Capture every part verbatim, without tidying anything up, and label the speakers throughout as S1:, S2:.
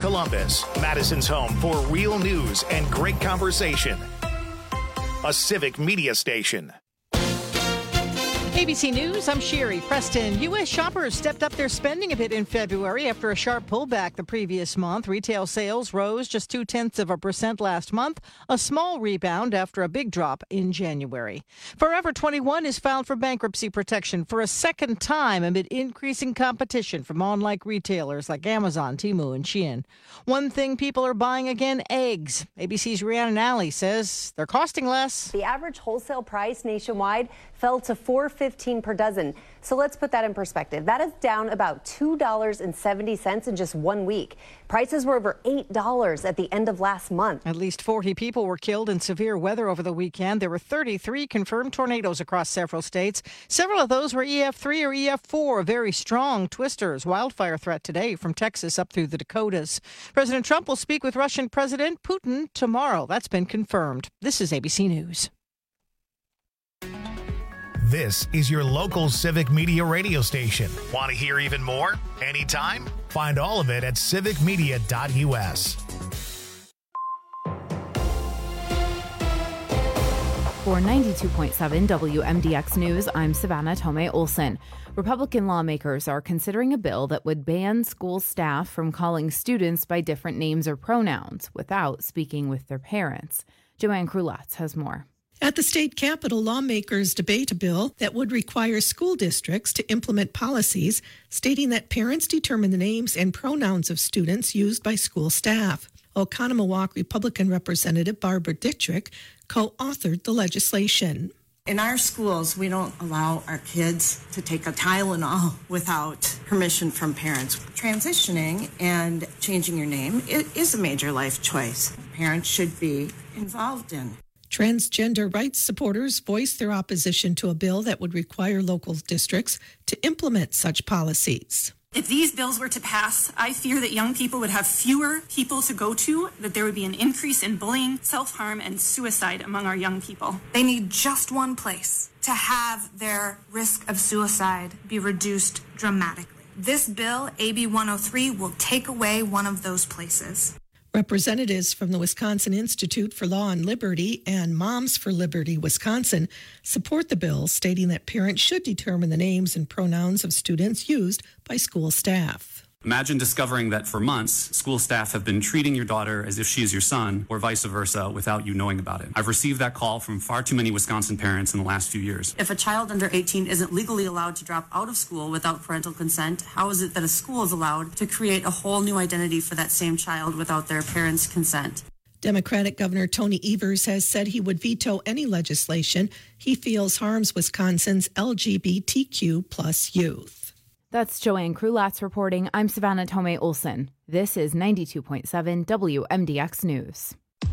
S1: Columbus, Madison's home for real news and great conversation. A Civic Media station.
S2: A B C News, I'm Sherry Preston. U S shoppers stepped up their spending a bit in February after a sharp pullback the previous month. Retail sales rose just two-tenths of a percent last month, a small rebound after a big drop in January. Forever twenty-one is filed for bankruptcy protection for a second time amid increasing competition from online retailers like Amazon, Temu, and Shein. One thing people are buying again, eggs. A B C's Rhiannon Alley says they're costing less.
S3: The average wholesale price nationwide fell to four dollars and fifteen cents per dozen. So let's put that in perspective. That is down about two dollars and seventy cents in just one week. Prices were over eight dollars at the end of last month.
S2: At least forty people were killed in severe weather over the weekend. There were thirty-three confirmed tornadoes across several states. Several of those were E F three or E F four, very strong twisters. Wildfire threat today from Texas up through the Dakotas. President Trump will speak with Russian President Putin tomorrow. That's been confirmed. This is A B C News.
S1: This is your local Civic Media radio station. Want to hear even more? Anytime? Find all of it at civic media dot u s.
S4: For ninety-two point seven W M D X News, I'm Savannah Tomei Olson. Republican lawmakers are considering a bill that would ban school staff from calling students by different names or pronouns without speaking with their parents. Joanne Krulatz has more.
S5: At the state capitol, lawmakers debate a bill that would require school districts to implement policies stating that parents determine the names and pronouns of students used by school staff. Oconomowoc Republican Representative Barbara Dittrich co-authored the legislation.
S6: In our schools, we don't allow our kids to take a Tylenol without permission from parents. Transitioning and changing your name is a major life choice parents should be involved in.
S5: Transgender rights supporters voiced their opposition to a bill that would require local districts to implement such policies.
S7: If these bills were to pass, I fear that young people would have fewer people to go to, that there would be an increase in bullying, self-harm, and suicide among our young people.
S8: They need just one place to have their risk of suicide be reduced dramatically. This bill, A B one oh three, will take away one of those places.
S5: Representatives from the Wisconsin Institute for Law and Liberty and Moms for Liberty Wisconsin support the bill, stating that parents should determine the names and pronouns of students used by school staff.
S9: Imagine discovering that for months, school staff have been treating your daughter as if she is your son, or vice versa, without you knowing about it. I've received that call from far too many Wisconsin parents in the last few years.
S10: If a child under eighteen isn't legally allowed to drop out of school without parental consent, how is it that a school is allowed to create a whole new identity for that same child without their parents' consent?
S5: Democratic Governor Tony Evers has said he would veto any legislation he feels harms Wisconsin's L G B T Q plus youth.
S4: That's Joanne Krulatz reporting. I'm Savannah Tomei Olson. This is ninety-two point seven W M D X News.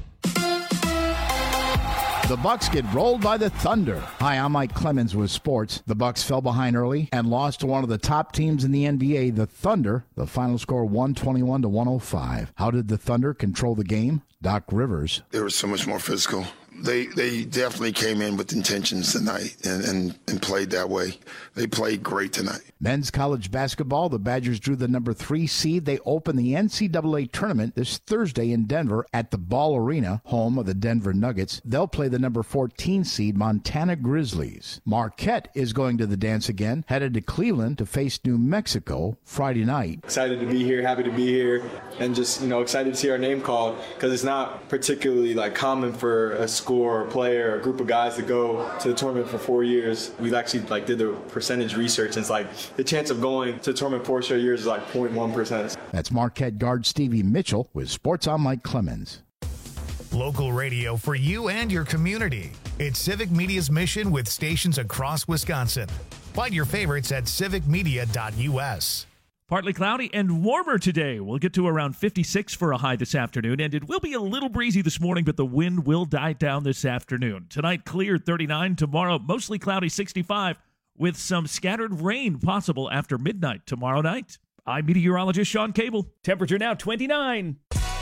S11: The Bucks get rolled by the Thunder. Hi, I'm Mike Clemens with sports. The Bucks fell behind early and lost to one of the top teams in the N B A, the Thunder. The final score one twenty-one to one oh five. How did the Thunder control the game? Doc Rivers.
S12: They were so much more physical. They they definitely came in with intentions tonight and, and, and played that way. They played great tonight.
S11: Men's college basketball, the Badgers drew the number three seed. They open the N C double A tournament this Thursday in Denver at the Ball Arena, home of the Denver Nuggets. They'll play the number fourteen seed Montana Grizzlies. Marquette is going to the dance again, headed to Cleveland to face New Mexico Friday night.
S13: Excited to be here, happy to be here, and just, you know, excited to see our name called, because it's not particularly like common for a school or a player or a group of guys to go to the tournament for four years. We've actually like did the percentage research, and it's like the chance of going to the tournament four straight years is like zero point one percent.
S11: That's Marquette guard Stevie Mitchell with Sports. I'm Mike Clemens.
S1: Local radio for you and your community. It's Civic Media's mission with stations across Wisconsin. Find your favorites at civic media dot u s.
S14: Partly cloudy and warmer today. We'll get to around fifty-six for a high this afternoon, and it will be a little breezy this morning, but the wind will die down this afternoon. Tonight, clear thirty-nine. Tomorrow, mostly cloudy sixty-five, with some scattered rain possible after midnight tomorrow night. I'm meteorologist Sean Cable. Temperature now twenty-nine.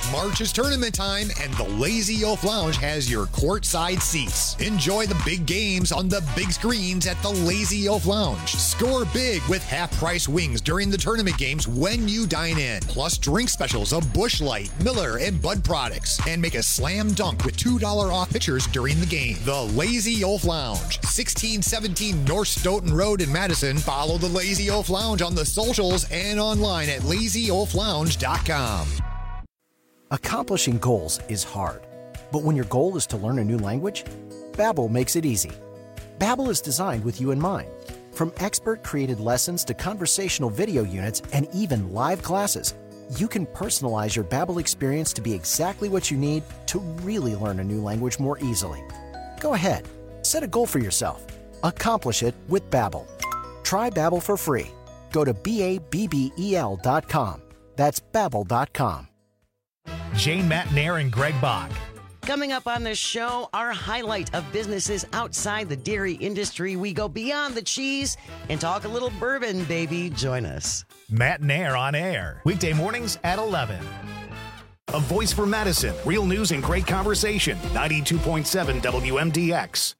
S15: March is tournament time, and the Lazy Oaf Lounge has your courtside seats. Enjoy the big games on the big screens at the Lazy Oaf Lounge. Score big with half-price wings during the tournament games when you dine in. Plus drink specials of Busch Light, Miller, and Bud products. And make a slam dunk with two dollars off pitchers during the game. The Lazy Oaf Lounge, sixteen seventeen North Stoughton Road in Madison. Follow the Lazy Oaf Lounge on the socials and online at lazy oaf lounge dot com.
S16: Accomplishing goals is hard, but when your goal is to learn a new language, Babbel makes it easy. Babbel is designed with you in mind. From expert-created lessons to conversational video units and even live classes, you can personalize your Babbel experience to be exactly what you need to really learn a new language more easily. Go ahead, set a goal for yourself. Accomplish it with Babbel. Try Babbel for free. Go to B A B B E L dot com. That's Babbel dot com.
S1: Jane Matnair and Greg Bach.
S17: Coming up on the show, our highlight of businesses outside the dairy industry. We go beyond the cheese and talk a little bourbon, baby. Join us.
S1: Matnair on air. Weekday mornings at eleven. A voice for Madison. Real news and great conversation. ninety-two point seven W M D X.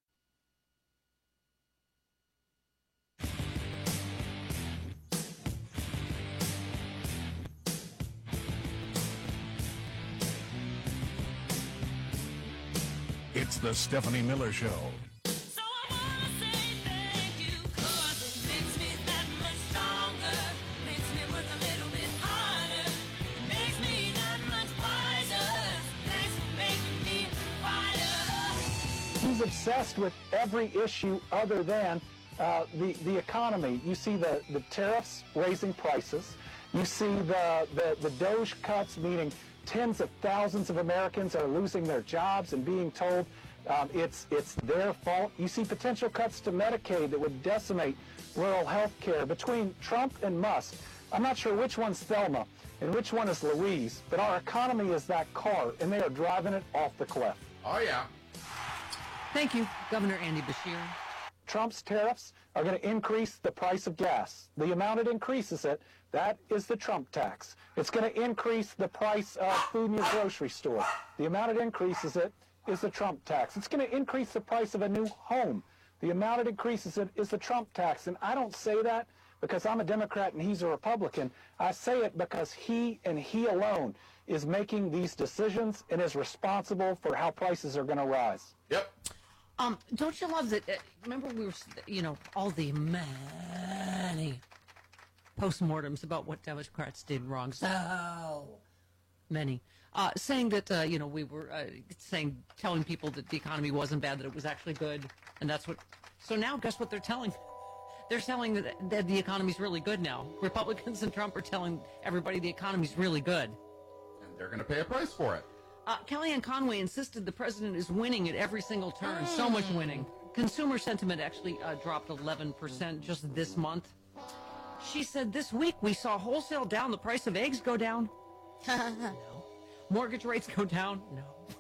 S18: It's the Stephanie Miller Show.
S19: He's obsessed with every issue other than uh, the, the economy. You see the, the tariffs raising prices. You see the, the, the Doge cuts, meaning tens of thousands of Americans are losing their jobs and being told um, it's, it's their fault. You see potential cuts to Medicaid that would decimate rural health care. Between Trump and Musk, I'm not sure which one's Thelma and which one is Louise, but our economy is that car, and they are driving it off the cliff.
S18: Oh, yeah.
S20: Thank you, Governor Andy Beshear.
S19: Trump's tariffs are going to increase the price of gas. The amount it increases it, that is the Trump tax. It's going to increase the price of food in your grocery store. The amount it increases it is the Trump tax. It's going to increase the price of a new home. The amount it increases it is the Trump tax. And I don't say that because I'm a Democrat and he's a Republican. I say it because he and he alone is making these decisions and is responsible for how prices are going to rise.
S18: Yep.
S20: Um, don't you love that? Uh, remember, we were, you know, all the many postmortems about what Democrats did wrong. So many. Uh, saying that, uh, you know, we were uh, saying, telling people that the economy wasn't bad, that it was actually good. And that's what. So now, guess what they're telling? They're telling that, that the economy's really good now. Republicans and Trump are telling everybody the economy's really good.
S18: And they're going to pay a price for it.
S20: Uh, Kellyanne Conway insisted the president is winning at every single turn. Mm. So much winning. Consumer sentiment actually uh, dropped eleven percent just this month. She said this week we saw wholesale down, the price of eggs go down. No. Mortgage rates go down. No.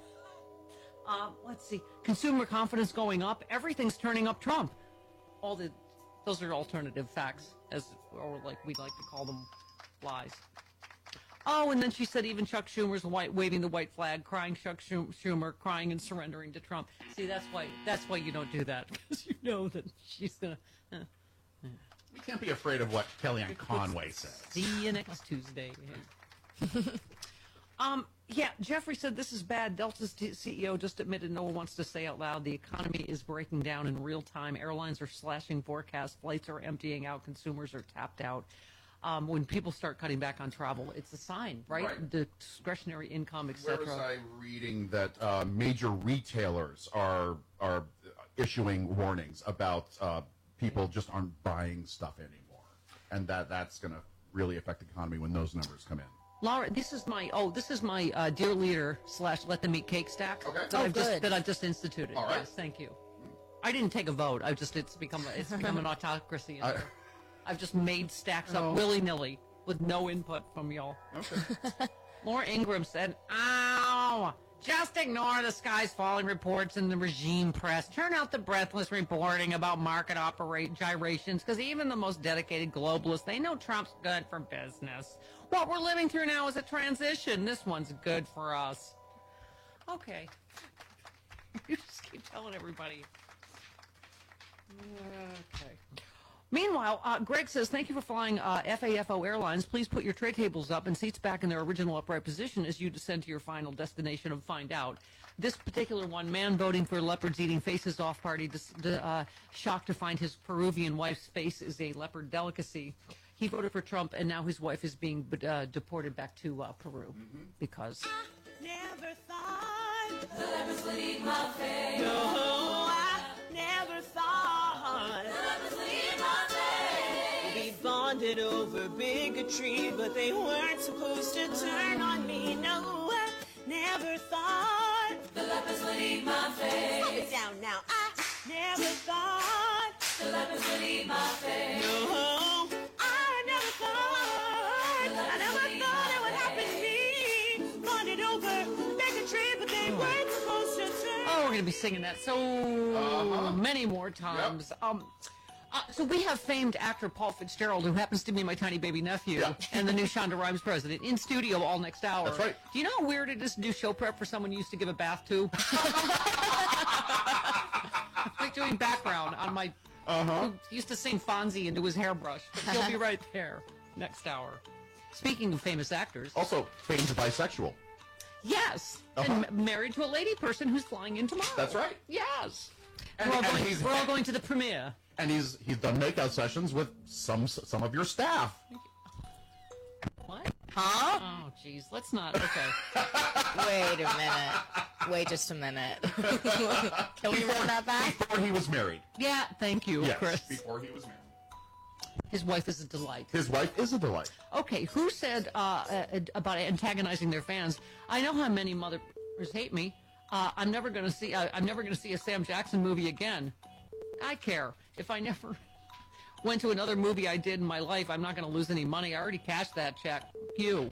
S20: Uh, let's see. Consumer confidence going up. Everything's turning up Trump. All the, those are alternative facts, as or like we like to call them, lies. Oh, and then she said even Chuck Schumer's white, waving the white flag, crying Chuck Schumer, crying and surrendering to Trump. See, that's why that's why you don't do that, because you know that she's going to... Uh, uh.
S18: We can't be afraid of what Kellyanne Conway says.
S20: See you next Tuesday. um, yeah, Jeffrey said this is bad. Delta's C E O just admitted no one wants to say out loud the economy is breaking down in real time. Airlines are slashing forecasts. Flights are emptying out. Consumers are tapped out. Um, when people start cutting back on travel, it's a sign, right? right. The discretionary income, et cetera.
S18: Where was I reading that uh, major retailers are are issuing warnings about uh, people just aren't buying stuff anymore, and that that's going to really affect the economy when those numbers come in.
S20: Laura, this is my oh, this is my uh, dear leader slash let them eat cake stack
S18: okay.
S20: that
S18: oh,
S20: I've
S18: good.
S20: just that I've just instituted.
S18: All right.
S20: Yes, thank you. I didn't take a vote. I just it's become a, it's become an autocracy. In there. I've just made stacks oh. up willy-nilly with no input from y'all.
S18: Okay.
S20: Laura Ingraham said, ow, just ignore the skies falling reports in the regime press. Turn out the breathless reporting about market operate gyrations, because even the most dedicated globalists, they know Trump's good for business. What we're living through now is a transition. This one's good for us. Okay. You just keep telling everybody. Okay. Meanwhile, uh, Greg says, thank you for flying uh, F A F O Airlines. Please put your tray tables up and seats back in their original upright position as you descend to your final destination and find out. This particular one, man voting for leopards eating faces off party, dis- uh, shocked to find his Peruvian wife's face is a leopard delicacy. He voted for Trump, and now his wife is being uh, deported back to uh, Peru mm-hmm. because...
S21: Never thought the leopards would eat my face. No, I never thought the leopards would eat my face. We bonded over bigotry, but they weren't supposed to turn on me. No, I never thought the leopards would eat my face. Slow it down now. I never thought the leopards would eat my face. No, I never thought. I never thought it would happen to me. Over bigotry, but they weren't supposed to turn.
S20: Oh, we're going to be singing that so uh-huh. many more times. Yep. Um, uh, so we have famed actor Paul Fitzgerald, who happens to be my tiny baby nephew, yeah. and the new Shonda Rhimes president, in studio all next hour.
S18: That's right.
S20: Do you know how weird it is to do show prep for someone you used to give a bath to? Like doing background on my...
S18: Uh-huh.
S20: Who used to sing Fonzie into his hairbrush. But he'll be right there next hour. Speaking of famous actors...
S18: Also, famed bisexual.
S20: Yes,
S18: uh-huh.
S20: and m- married to a lady person who's flying in tomorrow.
S18: That's right.
S20: Yes,
S18: and,
S20: we're, all
S18: and
S20: going,
S18: he's,
S20: we're all going to the premiere.
S18: And he's he's done makeout sessions with some some of your staff.
S20: What?
S21: Huh?
S20: Oh, jeez, let's not. Okay.
S21: Wait a minute. Wait just a minute. Can we run that back?
S18: Before he was married.
S20: Yeah, thank you,
S18: yes,
S20: Chris.
S18: Before he was married.
S20: His wife is a delight.
S18: His wife is a delight.
S20: Okay, who said uh, uh, about antagonizing their fans? I know how many mothers hate me. Uh, I'm never going to see. Uh, I'm never going to see a Sam Jackson movie again. I care if I never went to another movie I did in my life. I'm not going to lose any money. I already cashed that check. You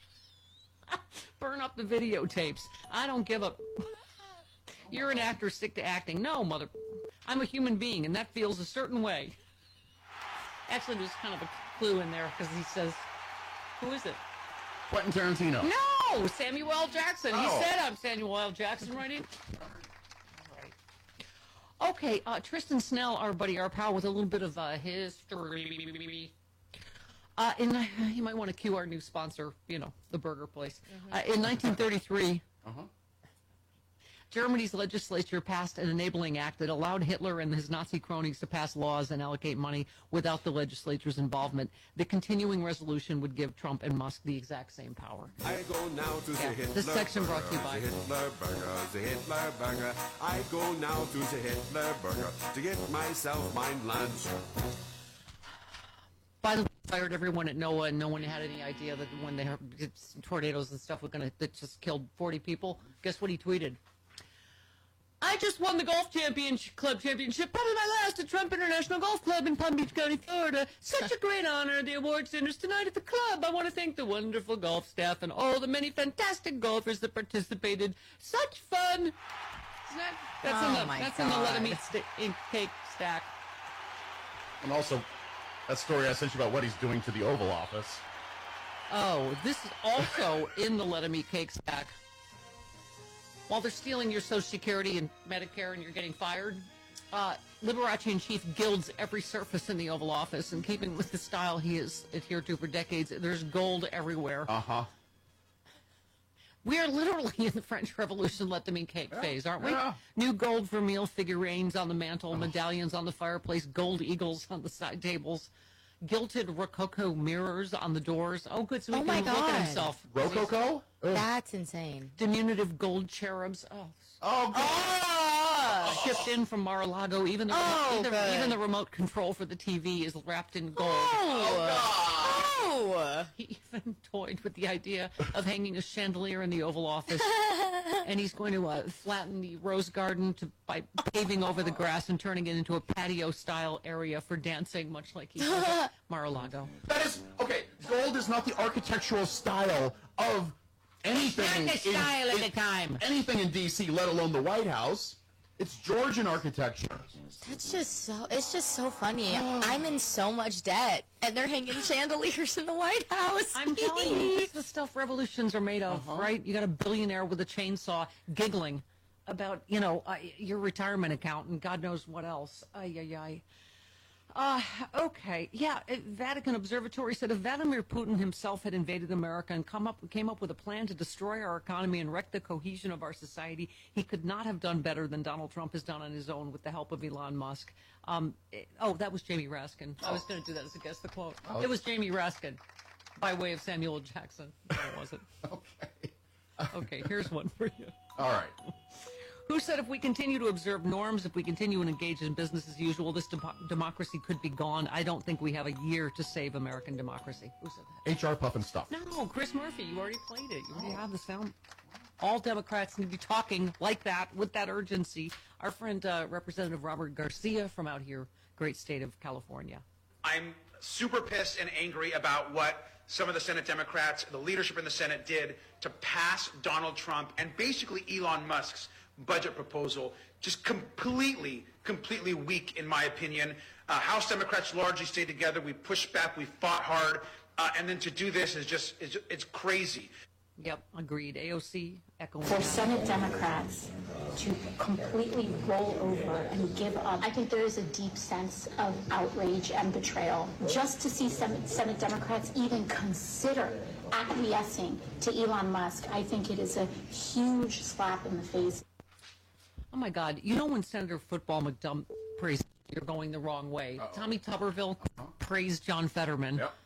S20: burn up the videotapes. I don't give a. You're an actor. Stick to acting. No, mother. I'm a human being, and that feels a certain way. Actually, there's kind of a clue in there because he says, who is it?
S18: Quentin Tarantino.
S20: No! Samuel L. Jackson.
S18: Oh.
S20: He said I'm Samuel L. Jackson, right? Right. Okay, uh, Tristan Snell, our buddy, our pal, with a little bit of uh, history. Uh, in, uh, you might want to cue our new sponsor, you know, the burger place. Mm-hmm. Uh, in nineteen thirty-three, uh-huh. Germany's legislature passed an enabling act that allowed Hitler and his Nazi cronies to pass laws and allocate money without the legislature's involvement. The continuing resolution would give Trump and Musk the exact same power.
S22: I go now to
S20: yeah.
S22: the Hitler
S20: This section brought to you by
S22: the Hitler Burger, the Hitler Burger. I go now to the Hitler Burger to get myself my lunch.
S20: By the way, fired everyone at NOAA, and no one had any idea that when they heard tornadoes and stuff were going to that just killed forty people. Guess what he tweeted? I just won the golf championship, club championship, probably my last at Trump International Golf Club in Palm Beach County, Florida. Such a great honor. The award centers tonight at the club. I want to thank the wonderful golf staff and all the many fantastic golfers that participated. Such fun. Isn't that, that's
S21: oh
S20: in the,
S21: my
S20: that's
S21: God.
S20: in the Let 'em Eat st- in cake stack.
S18: And also, that story I sent you about what he's doing to the Oval Office.
S20: Oh, this is also in the Let 'em Eat cake stack. While they're stealing your Social Security and Medicare and you're getting fired, uh, Liberace-in-Chief gilds every surface in the Oval Office, and keeping with the style he has adhered to for decades, there's gold everywhere.
S18: Uh-huh.
S20: We are literally in the French Revolution let them eat cake yeah, phase, aren't we?
S18: Yeah.
S20: New gold Vermeil figurines on the mantle, oh. medallions on the fireplace, gold eagles on the side tables, gilded Rococo mirrors on the doors. Oh, good, so he
S21: oh
S20: can
S21: my
S20: look
S21: God.
S20: at himself.
S18: Rococo?
S21: That's insane.
S20: Diminutive gold cherubs. Oh,
S18: oh,
S21: oh.
S20: shipped in from Mar-a-Lago. Even the
S21: oh,
S20: remote, even, even the remote control for the T V is wrapped in gold.
S21: Oh, oh.
S20: He even toyed with the idea of hanging a chandelier in the Oval Office, and he's going to uh, flatten the rose garden to by paving over the grass and turning it into a patio-style area for dancing, much like he did at Mar-a-Lago.
S18: That is okay. Gold is not the architectural style of anything.
S20: Not the style
S18: in,
S20: at the time.
S18: Anything in D C, let alone the White House. It's Georgian architecture.
S2: That's just so, it's just so funny. I'm in so much debt, and they're hanging chandeliers in the White House.
S20: I'm telling you, this is the stuff revolutions are made of, uh-huh. right? You got a billionaire with a chainsaw giggling about, you know, uh, your retirement account and God knows what else. Ay, ay, ay. Uh, okay, yeah, uh, Vatican Observatory said if Vladimir Putin himself had invaded America and come up, came up with a plan to destroy our economy and wreck the cohesion of our society, he could not have done better than Donald Trump has done on his own with the help of Elon Musk. Um, it, oh, that was Jamie Raskin. I was going to do that as a guess the quote. Oh. It was Jamie Raskin by way of Samuel Jackson. No, it wasn't.
S18: Okay.
S20: Okay, here's one for you.
S18: All right.
S20: Who said if we continue to observe norms, if we continue to engage in business as usual, this de- democracy could be gone? I don't think we have a year to save American democracy. Who said that?
S18: H R Puff and Stuff.
S20: No, Chris Murphy. You already played it. You already have the sound. All Democrats need to be talking like that, with that urgency. Our friend, uh, Representative Robert Garcia from out here, great state of California.
S3: I'm super pissed and angry about what some of the Senate Democrats, the leadership in the Senate did to pass Donald Trump and basically Elon Musk's budget proposal. Just completely, completely weak, in my opinion. Uh, House Democrats largely stayed together. We pushed back. We fought hard. Uh, and then to do this is just, it's, it's crazy.
S20: Yep, agreed. A O C, echoing.
S23: For Senate Democrats to completely roll over and give up, I think there is a deep sense of outrage and betrayal. Just to see Senate, Senate Democrats even consider acquiescing to Elon Musk, I think it is a huge slap in the face.
S20: Oh, my God. You know when Senator Football McDump praised you're going the wrong way? Uh-oh. Tommy Tuberville uh-huh. praised John Fetterman.
S18: Yep.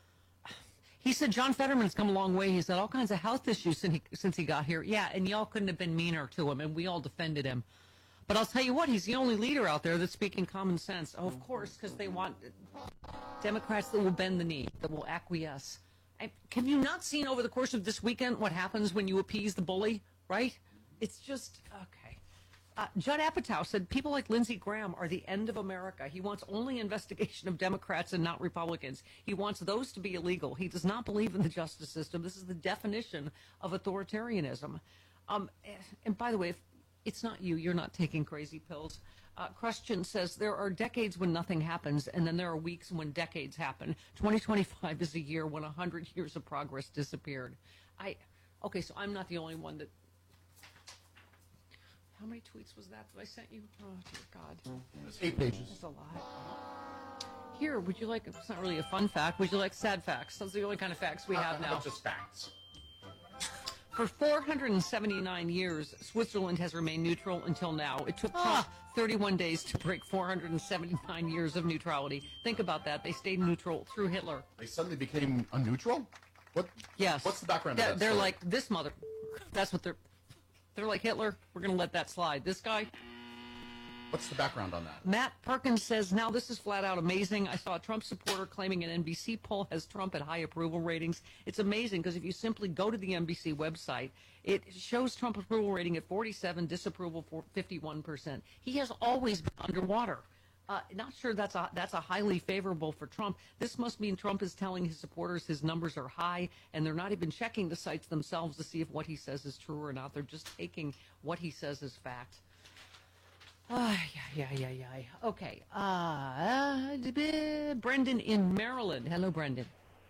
S20: He said John Fetterman's come a long way. He's had all kinds of health issues since he, since he got here. Yeah, and y'all couldn't have been meaner to him, and we all defended him. But I'll tell you what, he's the only leader out there that's speaking common sense. Oh, of course, because they want Democrats that will bend the knee, that will acquiesce. I, have you not seen over the course of this weekend what happens when you appease the bully, right? It's just, okay. Uh, Judd Apatow said people like Lindsey Graham are the end of America. He wants only investigation of Democrats and not Republicans. He wants those to be illegal. He does not believe in the justice system. This is the definition of authoritarianism. Um, and by the way, if it's not you, you're not taking crazy pills. Uh, Christian says there are decades when nothing happens, and then there are weeks when decades happen. twenty twenty-five is a year when one hundred years of progress disappeared. I, okay, so I'm not the only one that... How many tweets was that that I sent you? Oh, dear God.
S18: It's eight pages.
S20: That's a lot. Here, would you like, it's not really a fun fact, would you like sad facts? Those are the only kind of facts we have now.
S18: Not just facts.
S20: For four hundred seventy-nine years, Switzerland has remained neutral until now. It took Trump thirty-one days to break four hundred seventy-nine years of neutrality. Think about that. They stayed neutral through Hitler.
S18: They suddenly became unneutral? What?
S20: Yes.
S18: What's the background
S20: they're,
S18: of that
S20: They're
S18: story?
S20: like, this mother... That's what they're... They're like Hitler. We're going to let that slide. This guy...
S18: What's the background on that?
S20: Matt Perkins says, now this is flat out amazing. I saw a Trump supporter claiming an N B C poll has Trump at high approval ratings. It's amazing because if you simply go to the N B C website, it shows Trump approval rating at forty-seven, disapproval for fifty-one percent. He has always been underwater. Uh, not sure that's a, that's a highly favorable for Trump. This must mean Trump is telling his supporters his numbers are high, and they're not even checking the sites themselves to see if what he says is true or not. They're just taking what he says as fact. Uh, yeah, yeah, yeah, yeah. Okay. Uh, Brendan in Maryland. Hello, Brendan.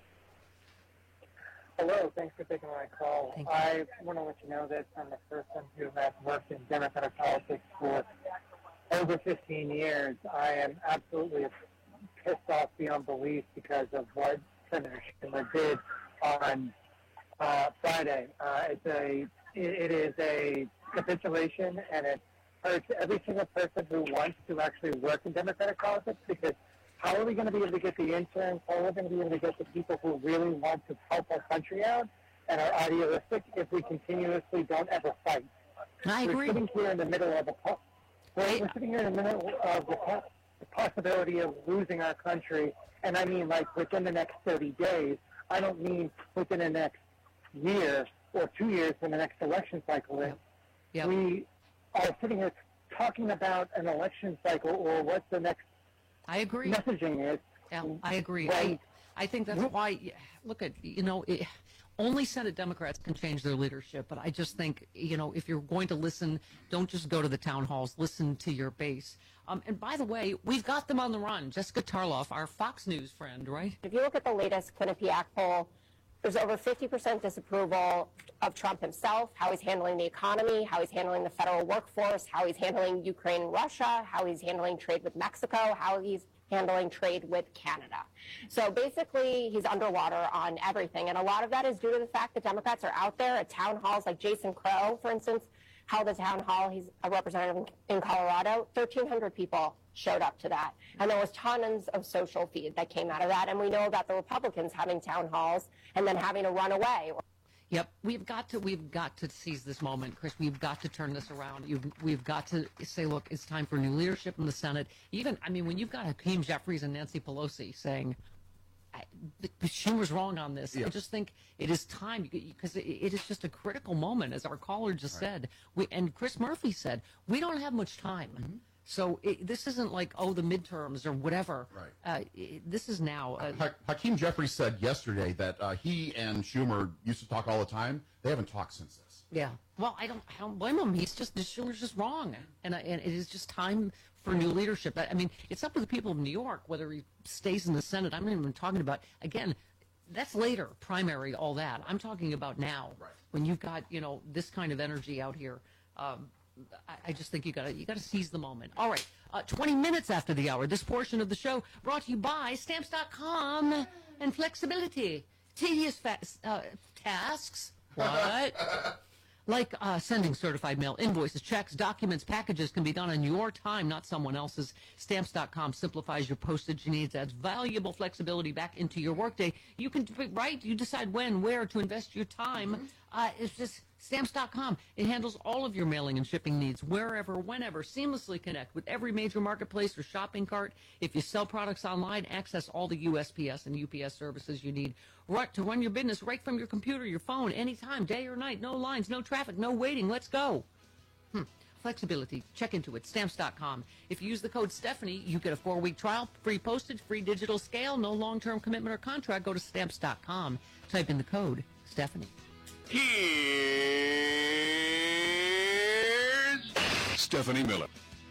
S24: Hello. Thanks for taking my call. I want to let you know that I'm a person who has worked in Democratic politics for over fifteen years. I am absolutely pissed off beyond belief because of what Senator Schumer did on uh, Friday. Uh, it's a, it, it is a capitulation, and it hurts every single person who wants to actually work in Democratic politics, because how are we going to be able to get the interns, how are we going to be able to get the people who really want to help our country out and are idealistic if we continuously don't ever fight?
S20: I agree.
S24: We're sitting here in the middle of a po- we're, we're sitting here in the middle of the, po- the possibility of losing our country, and I mean like within the next thirty days. I don't mean within the next year or two years when the next election cycle is.
S20: Yep.
S24: We are sitting here talking about an election cycle or what the next
S20: I agree.
S24: messaging is.
S20: Yeah, I agree.
S24: Right.
S20: I, I think that's why, look at, you know, it, only Senate Democrats can change their leadership. But I just think, you know, if you're going to listen, don't just go to the town halls. Listen to your base. Um, and by the way, we've got them on the run. Jessica Tarloff, our Fox News friend, right?
S6: If you look at the latest Quinnipiac poll, there's over fifty percent disapproval of Trump himself, how he's handling the economy, how he's handling the federal workforce, how he's handling Ukraine and Russia, how he's handling trade with Mexico, how he's handling trade with Canada. So basically, he's underwater on everything. And a lot of that is due to the fact that Democrats are out there at town halls, like Jason Crow, for instance, held a town hall. He's a representative in Colorado. thirteen hundred people showed up to that. And there was tons of social feed that came out of that. And we know about the Republicans having town halls and then having to run away.
S20: Yep, we've got to we've got to seize this moment, Chris. We've got to turn this around. You've, we've got to say, look, it's time for new leadership in the Senate. Even, I mean, when you've got Hakeem Jeffries and Nancy Pelosi saying, I, Schumer's wrong on this, yeah. I just think it is time, because it, it is just a critical moment, as our caller just right. said. We, and Chris Murphy said, we don't have much time. Mm-hmm. So it, this isn't like, oh, the midterms or whatever.
S18: Right.
S20: Uh, it, this is now. Uh,
S18: ha- Hakeem Jeffries said yesterday that uh, he and Schumer used to talk all the time. They haven't talked since this.
S20: Yeah. Well, I don't, I don't blame him. He's just, Schumer's just wrong. And, uh, and it is just time for new leadership. I, I mean, it's up to the people of New York whether he stays in the Senate. I'm not even talking about, again, that's later, primary, all that. I'm talking about now,
S18: right.
S20: when you've got, you know, this kind of energy out here. Um, I just think you got to you got to seize the moment. All right, uh, twenty minutes after the hour, this portion of the show brought to you by Stamps dot com and flexibility. Tedious fa- uh, tasks, what? Like uh, sending certified mail, invoices, checks, documents, packages can be done on your time, not someone else's. Stamps dot com simplifies your postage needs, adds valuable flexibility back into your workday. You can, right? You decide when, where to invest your time. Mm-hmm. Uh, it's just Stamps dot com. It handles all of your mailing and shipping needs, wherever, whenever. Seamlessly connect with every major marketplace or shopping cart. If you sell products online, access all the U S P S and U P S services you need right to run your business right from your computer, your phone, anytime, day or night. No lines, no traffic, no waiting. Let's go. Hmm. Flexibility. Check into it. Stamps dot com. If you use the code Stephanie, you get a four-week trial, free postage, free digital scale, no long-term commitment or contract. Go to Stamps dot com. Type in the code Stephanie.
S7: Here's Stephanie Miller.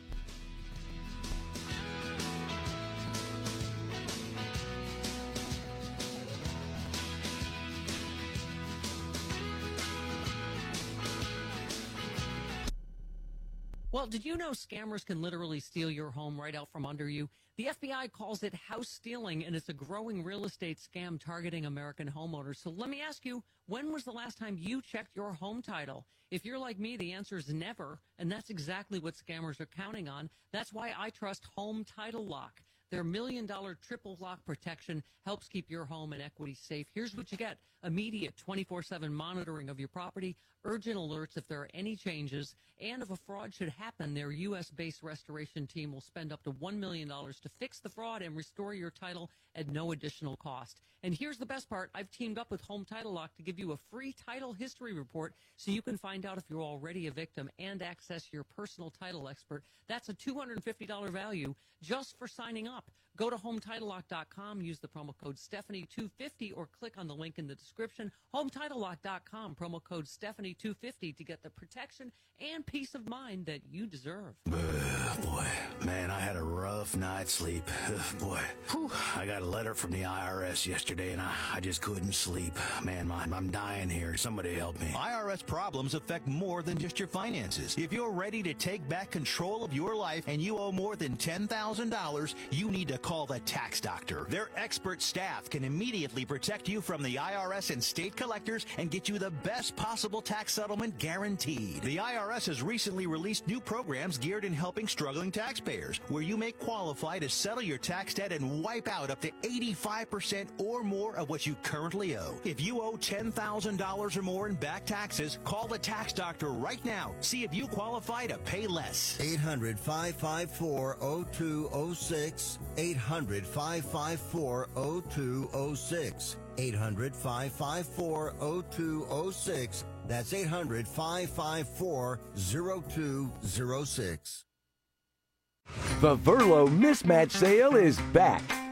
S20: Well, did you know scammers can literally steal your home right out from under you? The F B I calls it house stealing, and it's a growing real estate scam targeting American homeowners. So let me ask you, when was the last time you checked your home title? If you're like me, the answer is never, and that's exactly what scammers are counting on. That's why I trust Home Title Lock. Their million-dollar triple lock protection helps keep your home and equity safe. Here's what you get. Immediate twenty-four seven monitoring of your property, urgent alerts if there are any changes, and if a fraud should happen, their U S-based restoration team will spend up to one million dollars to fix the fraud and restore your title at no additional cost. And here's the best part. I've teamed up with Home Title Lock to give you a free title history report so you can find out if you're already a victim and access your personal title expert. That's a two hundred fifty dollars value just for signing up. Go to home title lock dot com, use the promo code Stephanie two fifty, or click on the link in the description. home title lock dot com, promo code Stephanie two fifty to get the protection and peace of mind that you deserve.
S8: Uh, boy, man, I had a rough night's sleep. Uh, boy, Whew. I got a letter from the I R S yesterday, and I, I just couldn't sleep. Man, my, I'm dying here. Somebody help me.
S9: I R S problems affect more than just your finances. If you're ready to take back control of your life and you owe more than ten thousand dollars, you need to call the Tax Doctor. Their expert staff can immediately protect you from the I R S and state collectors and get you the best possible tax settlement guaranteed. The I R S has recently released new programs geared in helping struggling taxpayers, where you may qualify to settle your tax debt and wipe out up to eighty-five percent or more of what you currently owe. If you owe ten thousand dollars or more in back taxes, call the Tax Doctor right now. See if you qualify to pay less.
S25: eight hundred, five five four, oh two oh six. eight hundred, five five four, oh two oh six. eight hundred, five five four, oh two oh six. That's eight hundred, five five four, oh two oh six.
S26: The Verlo Mismatch Sale is back.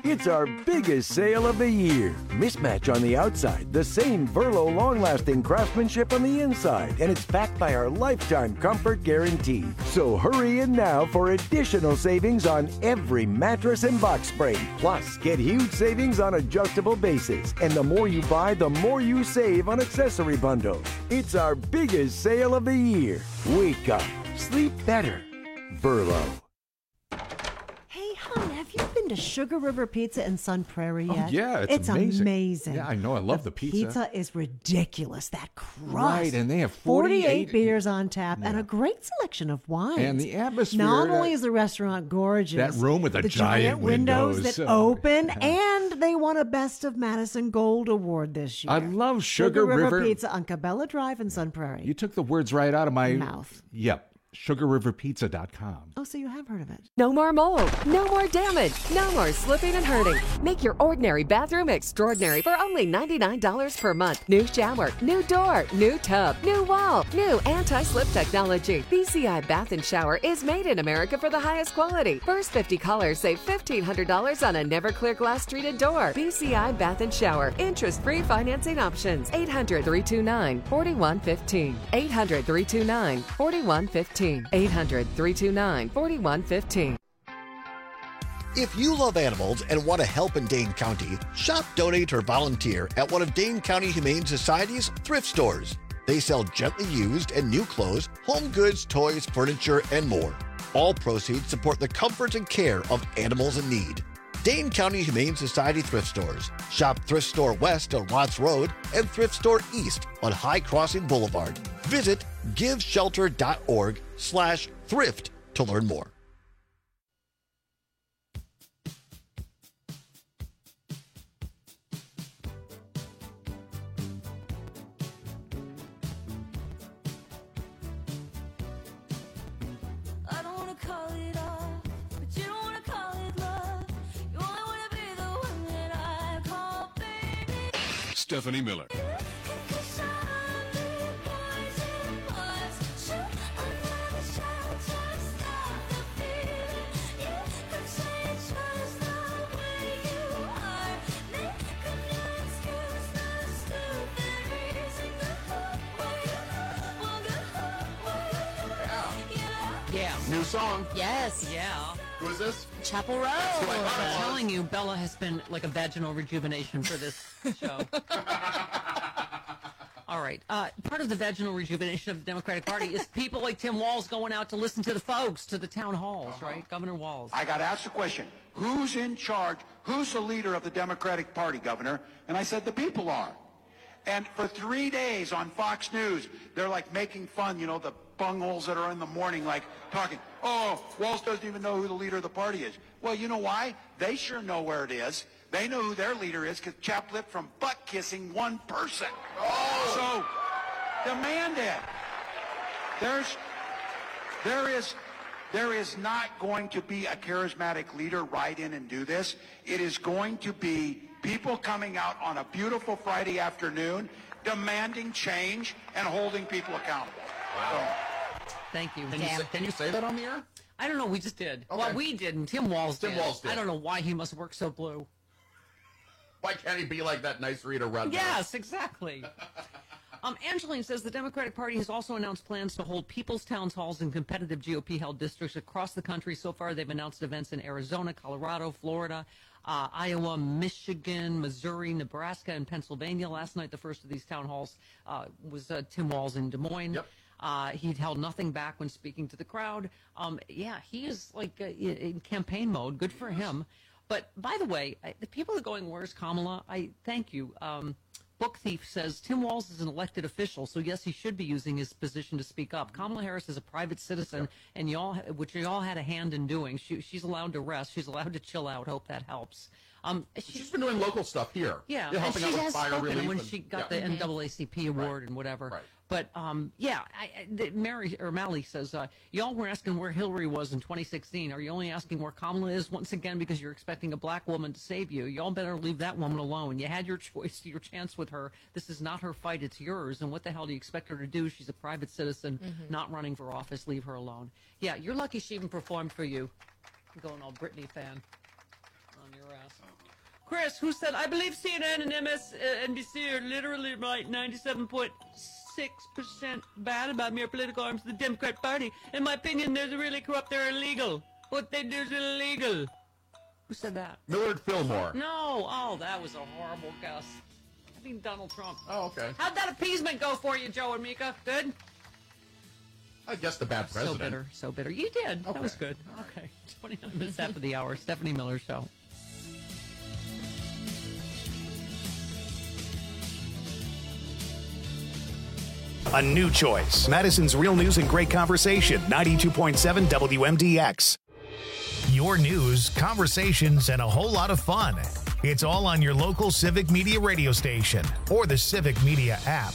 S4: It's our biggest sale of the year. Mismatch on the outside, the same Verlo long-lasting craftsmanship on the inside, and it's backed by our lifetime comfort guarantee. So hurry in now for additional savings on every mattress and box spring. Plus, get huge savings on adjustable bases. And the more you buy, the more you save on accessory bundles. It's our biggest sale of the year. Wake up. Sleep better. Verlo.
S5: Hey, hon, have you been to Sugar River Pizza in Sun Prairie yet?
S10: Oh, yeah, it's amazing.
S5: amazing.
S10: Yeah, I know. I love the, the pizza.
S5: Pizza is ridiculous. That crust.
S10: Right, and they have forty-eight,
S5: forty-eight beers on tap
S10: yeah.
S5: and a great selection of wines.
S10: And the atmosphere.
S5: Not
S10: that,
S5: only is the restaurant gorgeous,
S10: that room with the,
S5: the
S10: giant,
S5: giant windows,
S10: windows
S5: that
S10: uh,
S5: open,
S10: yeah.
S5: and they won a Best of Madison Gold Award this year.
S10: I love Sugar,
S5: Sugar River,
S10: River
S5: Pizza on Cabela Drive in Sun Prairie.
S10: You took the words right out of my
S5: mouth.
S10: Yep. sugar river pizza dot com.
S5: Oh, so you have heard of it.
S12: No more mold, no more damage, no more slipping and hurting. Make your ordinary bathroom extraordinary for only ninety-nine dollars per month. New shower, new door, new tub, new wall, new anti-slip technology. B C I Bath and Shower is made in America for the highest quality. First fifty callers save fifteen hundred dollars on a never clear glass treated door. B C I Bath and Shower. Interest-free financing options. eight hundred, three two nine, four one one five. eight hundred, three two nine, four one one five. eight hundred, three two nine, four one one five.
S13: If you love animals and want to help in Dane County, shop, donate, or volunteer at one of Dane County Humane Society's thrift stores. They sell gently used and new clothes, home goods, toys, furniture, and more. All proceeds support the comfort and care of animals in need. Dane County Humane Society thrift stores. Shop Thrift Store West on Watts Road and Thrift Store East on High Crossing Boulevard. Visit giveshelter.org slash thrift to learn more.
S21: I don't wanna call it off, but you don't wanna call it love. You only wanna be the one that I call baby.
S7: Stephanie Miller.
S20: Yeah.
S18: New song.
S2: Yes.
S20: Yeah.
S18: Who is this?
S2: Chapel Road.
S20: I'm telling you, Bella has been like a vaginal rejuvenation for this show. All right. Uh, part of the vaginal rejuvenation of the Democratic Party is people like Tim Walz going out to listen to the folks, to the town halls,
S3: Uh-huh.
S20: right? Governor Walz.
S3: I got asked the question, who's in charge? Who's the leader of the Democratic Party, Governor? And I said, the people are. And for three days on Fox News, they're like making fun, you know, the bungholes that are in the morning, like talking, oh, Walz doesn't even know who the leader of the party is. Well, you know why? They sure know where it is. They know who their leader is because Chap lit from butt kissing one person. So demand it. There's, there is, there is not going to be a charismatic leader ride in and do this. It is going to be people coming out on a beautiful Friday afternoon, demanding change and holding people accountable.
S18: Wow.
S20: Thank you.
S18: Can you, say, can you say that on the air?
S20: I don't know. We just did.
S18: Okay.
S20: Well, we didn't. Tim Walz
S18: Tim
S20: did.
S18: Walz did.
S20: I don't know why he must work so blue.
S18: Why can't he be like that nice Rita Rudner?
S20: Yes, exactly. um, Angeline says the Democratic Party has also announced plans to hold people's town halls in competitive G O P-held districts across the country. So far, they've announced events in Arizona, Colorado, Florida, uh, Iowa, Michigan, Missouri, Nebraska, and Pennsylvania. Last night, the first of these town halls uh, was uh, Tim Walz in Des Moines.
S18: Yep.
S20: Uh, he'd held nothing back when speaking to the crowd. Um, yeah, he is like uh, in in campaign mode. Good for him. But by the way, I, the people are going, where's Kamala? I thank you. Um, Book Thief says Tim Walz is an elected official, so yes, he should be using his position to speak up. Kamala Harris is a private citizen, yep. and y'all, which you all had a hand in doing. She, she's allowed to rest. She's allowed to chill out. Hope that helps. Um,
S18: she's, she's been doing local stuff here.
S20: Yeah,
S18: yeah
S20: and
S18: helping
S20: she
S18: out with
S20: has
S18: fire
S20: spoken
S18: relief
S20: when
S18: and,
S20: she got
S18: yeah.
S20: the N double A C P award
S18: right.
S20: and whatever.
S18: Right.
S20: But um, yeah, I, I, the, Mary or Mally says uh, y'all were asking where Hillary was in twenty sixteen. Are you only asking where Kamala is once again because you're expecting a black woman to save you? Y'all better leave that woman alone. You had your choice, your chance with her. This is not her fight; it's yours. And what the hell do you expect her to do? She's a private citizen, mm-hmm. not running for office. Leave her alone. Yeah, you're lucky she even performed for you. I'm going all Britney fan on your ass. Chris, who said, I believe C N N and M S N B C are literally right ninety-seven point six percent bad about mere political arms of the Democrat Party. In my opinion, they're really corrupt. They're illegal. What they do is illegal. Who said that?
S18: Millard Fillmore.
S20: No. Oh, that was a horrible guess. I mean Donald Trump.
S18: Oh, okay.
S20: How'd that appeasement go for you, Joe and Mika? Good?
S18: I guess the bad president.
S20: So bitter. So bitter. You did.
S18: Okay.
S20: That was good. Okay. twenty-nine minutes after the hour. Stephanie Miller Show.
S1: A new choice. Madison's Real News and Great Conversation, ninety-two point seven W M D X. Your news, conversations, and a whole lot of fun. It's all on your local Civic Media radio station or the Civic Media app.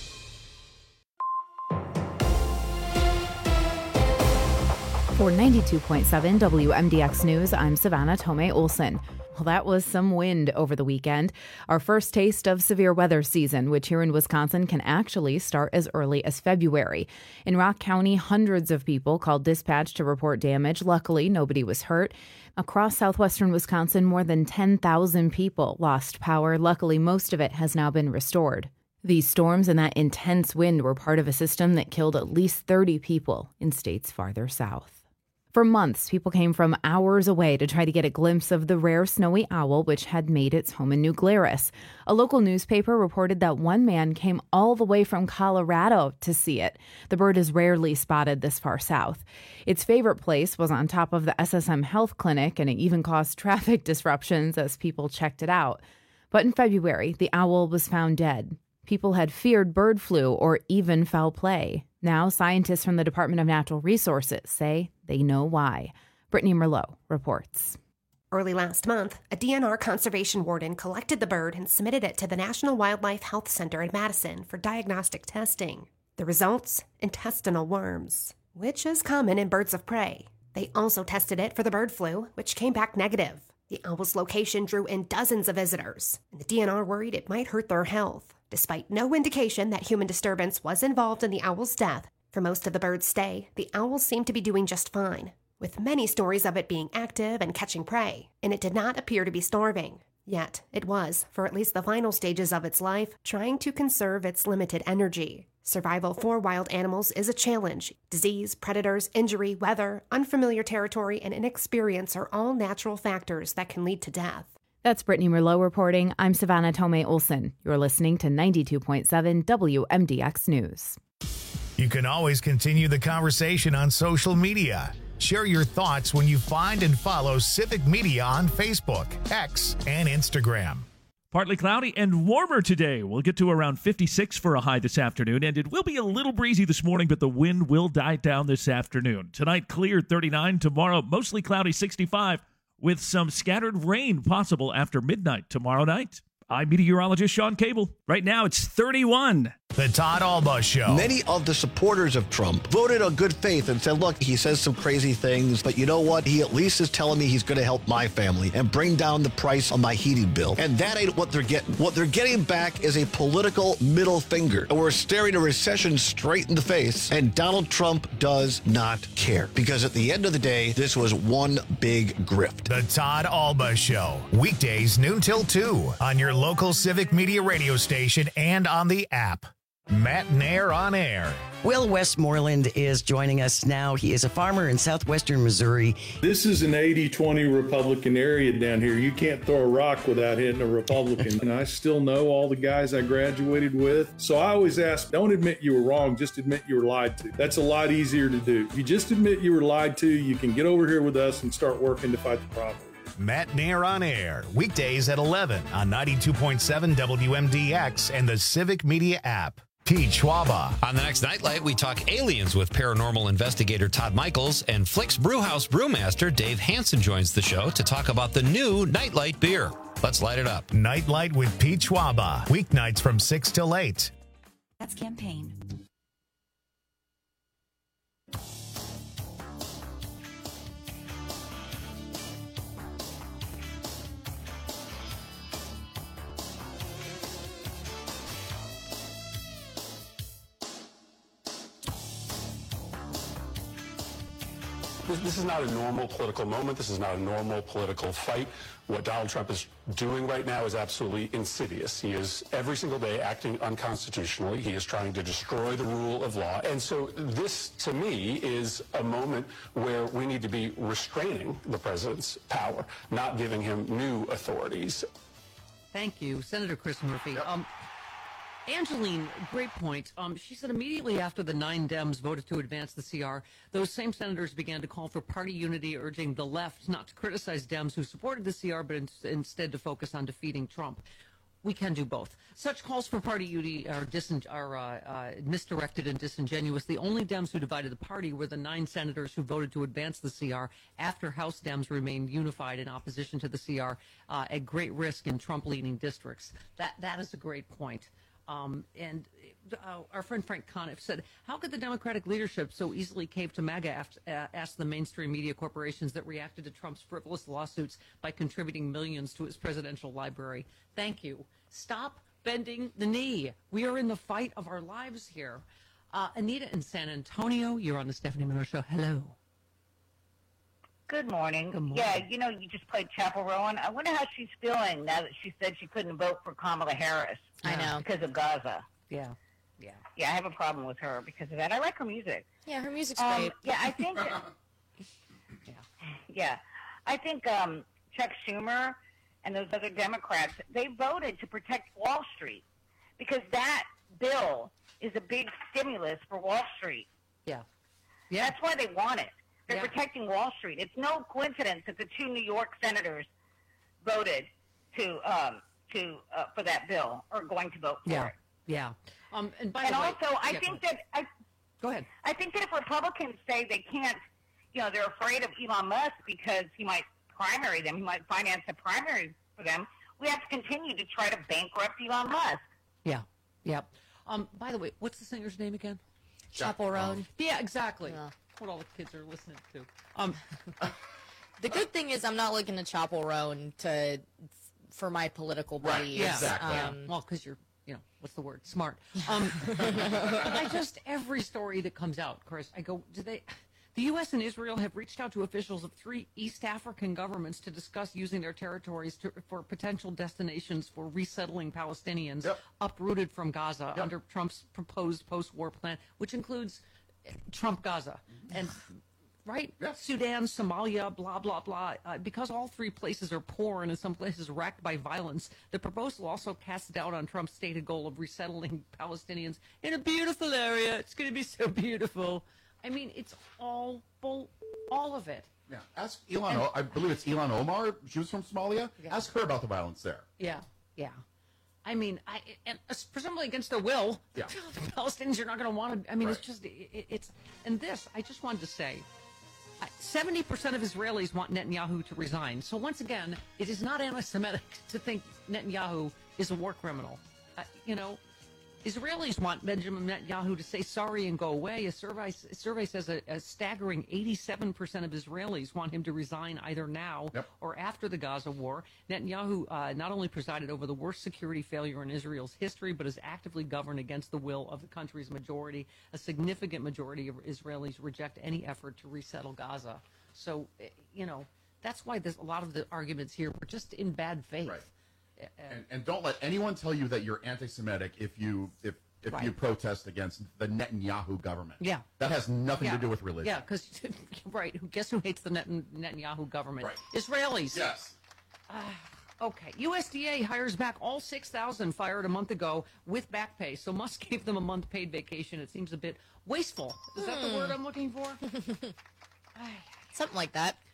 S11: For ninety-two point seven W M D X News, I'm Savannah Tomei Olson. Well, that was some wind over the weekend. Our first taste of severe weather season, which here in Wisconsin can actually start as early as February. In Rock County, hundreds of people called dispatch to report damage. Luckily, nobody was hurt. Across southwestern Wisconsin, more than ten thousand people lost power. Luckily, most of it has now been restored. These storms and that intense wind were part of a system that killed at least thirty people in states farther south. For months, people came from hours away to try to get a glimpse of the rare snowy owl, which had made its home in New Glarus. A local newspaper reported that one man came all the way from Colorado to see it. The bird is rarely spotted this far south. Its favorite place was on top of the S S M Health Clinic, and it even caused traffic disruptions as people checked it out. But in February, the owl was found dead. People had feared bird flu or even foul play. Now, scientists from the Department of Natural Resources say they know why. Brittany Merlot reports.
S14: Early last month, a D N R conservation warden collected the bird and submitted it to the National Wildlife Health Center in Madison for diagnostic testing. The results? Intestinal worms, which is common in birds of prey. They also tested it for the bird flu, which came back negative. The owl's location drew in dozens of visitors, and the D N R worried it might hurt their health. Despite no indication that human disturbance was involved in the owl's death, for most of the bird's stay, the owl seemed to be doing just fine, with many stories of it being active and catching prey, and it did not appear to be starving. Yet, it was, for at least the final stages of its life, trying to conserve its limited energy. Survival for wild animals is a challenge. Disease, predators, injury, weather, unfamiliar territory, and inexperience are all natural factors that can lead to death.
S11: That's Brittany Merlot reporting. I'm Savannah Tomei Olson. You're listening to ninety-two point seven W M D X News.
S1: You can always continue the conversation on social media. Share your thoughts when you find and follow Civic Media on Facebook, X, and Instagram.
S15: Partly cloudy and warmer today. We'll get to around fifty-six for a high this afternoon, and it will be a little breezy this morning, but the wind will die down this afternoon. Tonight, clear thirty-nine. Tomorrow, mostly cloudy sixty-five, with some scattered rain possible after midnight tomorrow night. I'm meteorologist Sean Cable. Right now, it's thirty-one.
S1: The Todd Alba Show.
S13: Many of the supporters of Trump voted on good faith and said, look, he says some crazy things, but you know what? He at least is telling me he's going to help my family and bring down the price on my heating bill. And that ain't what they're getting. What they're getting back is a political middle finger. And we're staring a recession straight in the face, and Donald Trump does not care. Because at the end of the day, this was one big grift.
S1: The Todd Alba Show. Weekdays noon till two on your local Civic Media radio station and on the app. Matt Nair on air.
S16: Will Westmoreland is joining us now. He is a farmer in southwestern Missouri.
S17: This is an eighty twenty Republican area down here. You can't throw a rock without hitting a Republican. And I still know all the guys I graduated with. So I always ask, don't admit you were wrong, just admit you were lied to. That's a lot easier to do. If you just admit you were lied to, you can get over here with us and start working to fight the problem.
S1: Matt Nair on air, weekdays at eleven on ninety-two point seven W M D X and the Civic Media app. Pete Schwaba.
S26: On the next Nightlight, we talk aliens with paranormal investigator Todd Michaels, and Flick's Brewhouse brewmaster Dave Hansen joins the show to talk about the new Nightlight beer. Let's light it up.
S1: Nightlight with Pete Schwaba, weeknights from six till eight.
S27: That's campaign.
S6: this, this is not a normal political moment. This is not a normal political fight. What Donald Trump is doing right now is absolutely insidious. He is every single day acting unconstitutionally. He is trying to destroy the rule of law. And so this, to me, is a moment where we need to be restraining the president's power, not giving him new authorities.
S20: Thank you, Senator Chris Murphy. Um, Angeline, great point. Um, she said immediately after the nine Dems voted to advance the C R, those same senators began to call for party unity, urging the left not to criticize Dems who supported the C R, but in, instead to focus on defeating Trump. We can do both. Such calls for party unity are, disin- are uh, uh, misdirected and disingenuous. The only Dems who divided the party were the nine senators who voted to advance the C R after House Dems remained unified in opposition to the C R uh, at great risk in Trump-leaning districts. That That is a great point. Um, and uh, our friend Frank Conniff said, how could the Democratic leadership so easily cave to MAGA after, uh, asked the mainstream media corporations that reacted to Trump's frivolous lawsuits by contributing millions to his presidential library? Thank you. Stop bending the knee. We are in the fight of our lives here. Uh, Anita in San Antonio, you're on the Stephanie Miller Show. Hello.
S8: Good morning.
S20: Good morning.
S8: Yeah, you know, you just played Chappell Rowan. I wonder how she's feeling now that she said she couldn't vote for Kamala Harris.
S2: I know.
S8: Because of Gaza.
S20: Yeah. Yeah.
S8: Yeah, I have a problem with her because of that. I like her music.
S2: Yeah, her music's
S8: Um,
S2: great.
S8: yeah, I think.
S20: yeah.
S8: Yeah. I think um, Chuck Schumer and those other Democrats, they voted to protect Wall Street because that bill is a big stimulus for Wall Street.
S20: Yeah. Yeah.
S8: That's why they want it. They're
S20: Yeah.
S8: protecting Wall Street. It's no coincidence that the two New York senators voted to um, to uh, for that bill or going to vote for
S20: Yeah.
S8: it.
S20: Yeah. Um, and by
S8: And
S20: the way,
S8: also, I
S20: yeah,
S8: think
S20: go ahead.
S8: that I
S20: Go ahead.
S8: I think that if Republicans say they can't, you know, they're afraid of Elon Musk because he might primary them, he might finance a primary for them. We have to continue to try to bankrupt Elon Musk.
S20: Yeah. Yeah. Um, by the way, what's the singer's name again?
S2: Chapel Roan.
S20: Yeah, exactly. What all the kids are listening to. Um,
S2: The good thing is I'm not looking to Chapel Roan to for my political beliefs.
S20: Yeah.
S2: Exactly.
S20: Um, well, because you're, you know, what's the word? Smart. Um, but I just, every story that comes out, Chris, I go, do they, the U S and Israel have reached out to officials of three East African governments to discuss using their territories to, for potential destinations for resettling Palestinians uprooted from Gaza under Trump's proposed post-war plan, which includes Trump Gaza. And right? Sudan, Somalia, blah, blah, blah. Uh, because all three places are poor and in some places racked by violence, the proposal also casts doubt on Trump's stated goal of resettling Palestinians in a beautiful area. It's going to be so beautiful. I mean, it's all bull, all of it.
S18: Yeah. Ask Elon, o- I believe it's Elon Omar. She was from Somalia.
S20: Yeah.
S18: Ask her about the violence there.
S20: Yeah, yeah. I mean, I, and uh, presumably against their will,
S18: Yeah.
S20: the Palestinians are not going to want to. I mean, it's just, it, it's, and this, I just wanted to say, uh, seventy percent of Israelis want Netanyahu to resign. So once again, it is not anti-Semitic to think Netanyahu is a war criminal. Uh, you know, Israelis want Benjamin Netanyahu to say sorry and go away. A survey, a survey says a, a staggering eighty-seven percent of Israelis want him to resign either now or after the Gaza war. Netanyahu uh, not only presided over the worst security failure in Israel's history, but has actively governed against the will of the country's majority. A significant majority of Israelis reject any effort to resettle Gaza. So, eh, you know, that's why there's a lot of the arguments here were just in bad faith.
S18: Right. And, and don't let anyone tell you that you're anti-Semitic if you if if you
S20: Right.
S18: protest against the Netanyahu government.
S20: Yeah.
S18: That has nothing
S20: Yeah.
S18: to do with religion.
S20: Yeah, because, right, guess who hates the Net- Netanyahu government? Israelis.
S18: Yes.
S20: Uh, okay. U S D A hires back all six thousand fired a month ago with back pay. So Musk gave them a month paid vacation. It seems a bit wasteful. Is that the
S2: Hmm.
S20: word I'm looking for?
S2: Something like that.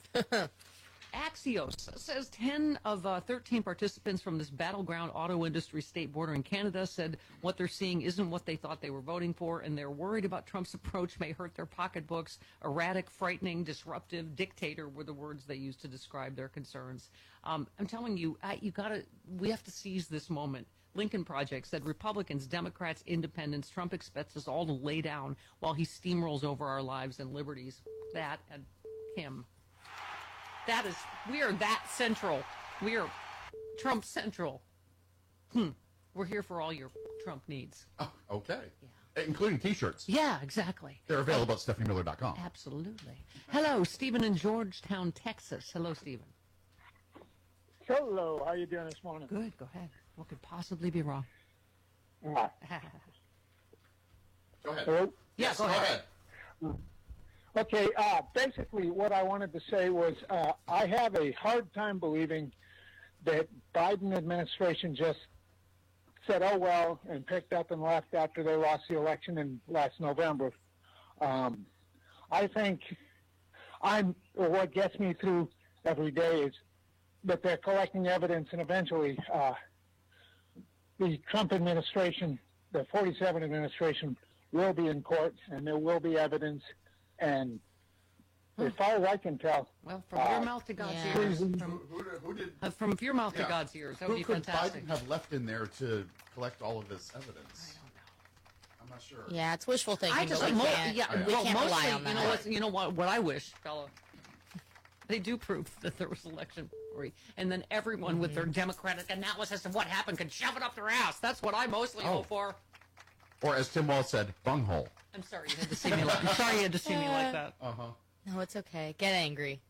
S20: Axios says ten of uh, thirteen participants from this battleground auto industry state border in Canada said what they're seeing isn't what they thought they were voting for, and they're worried about Trump's approach may hurt their pocketbooks. Erratic, frightening, disruptive, dictator were the words they used to describe their concerns. Um, I'm telling you, I, you gotta, we have to seize this moment. Lincoln Project said Republicans, Democrats, Independents, Trump expects us all to lay down while he steamrolls over our lives and liberties. That and him. That is, we are that central. We are Trump central. Hmm. We're here for all your Trump needs.
S18: Oh, okay. Including T-shirts.
S20: Yeah, exactly.
S18: They're available at stephanie miller dot com.
S20: Absolutely. Hello, Stephen in Georgetown, Texas. Hello, Stephen.
S9: Hello. How are you doing this morning?
S20: Good. Go ahead. What could possibly be wrong?
S9: Ah.
S18: Go ahead.
S9: Hello?
S20: Yeah, go ahead.
S9: Okay, uh, basically what I wanted to say was uh, I have a hard time believing that Biden administration just said, oh, well, and picked up and left after they lost the election in last November. Um, I think I'm, or what gets me through every day is that they're collecting evidence, and eventually uh, the Trump administration, the forty-seven administration, will be in court, and there will be evidence. And as far as I can tell,
S20: well, from
S9: uh,
S20: your mouth to God's
S9: yeah.
S20: ears,
S9: Who-
S20: from,
S18: Who, did- who did?
S20: uh, from your mouth
S18: Yeah.
S20: to God's ears, that
S18: Who
S20: would be
S18: could
S20: fantastic.
S18: Biden have left in there to collect all of this evidence? I don't know. I'm not sure.
S2: Yeah, it's wishful thinking,
S20: I just
S2: but we
S20: mo-
S2: can't,
S20: yeah,
S2: we
S20: well,
S2: can't
S20: mostly,
S2: rely on
S20: you know
S2: that.
S20: what? You know what? What I wish, fella, they do prove that there was election free, and then everyone with their democratic analysis of what happened can shove it up their ass. That's what I mostly
S18: Oh.
S20: hope for.
S18: Or as Tim Walz said, bunghole.
S20: I'm sorry you had to see me like. I'm sorry you had to see me like that.
S18: Uh huh.
S2: No, it's okay. Get angry.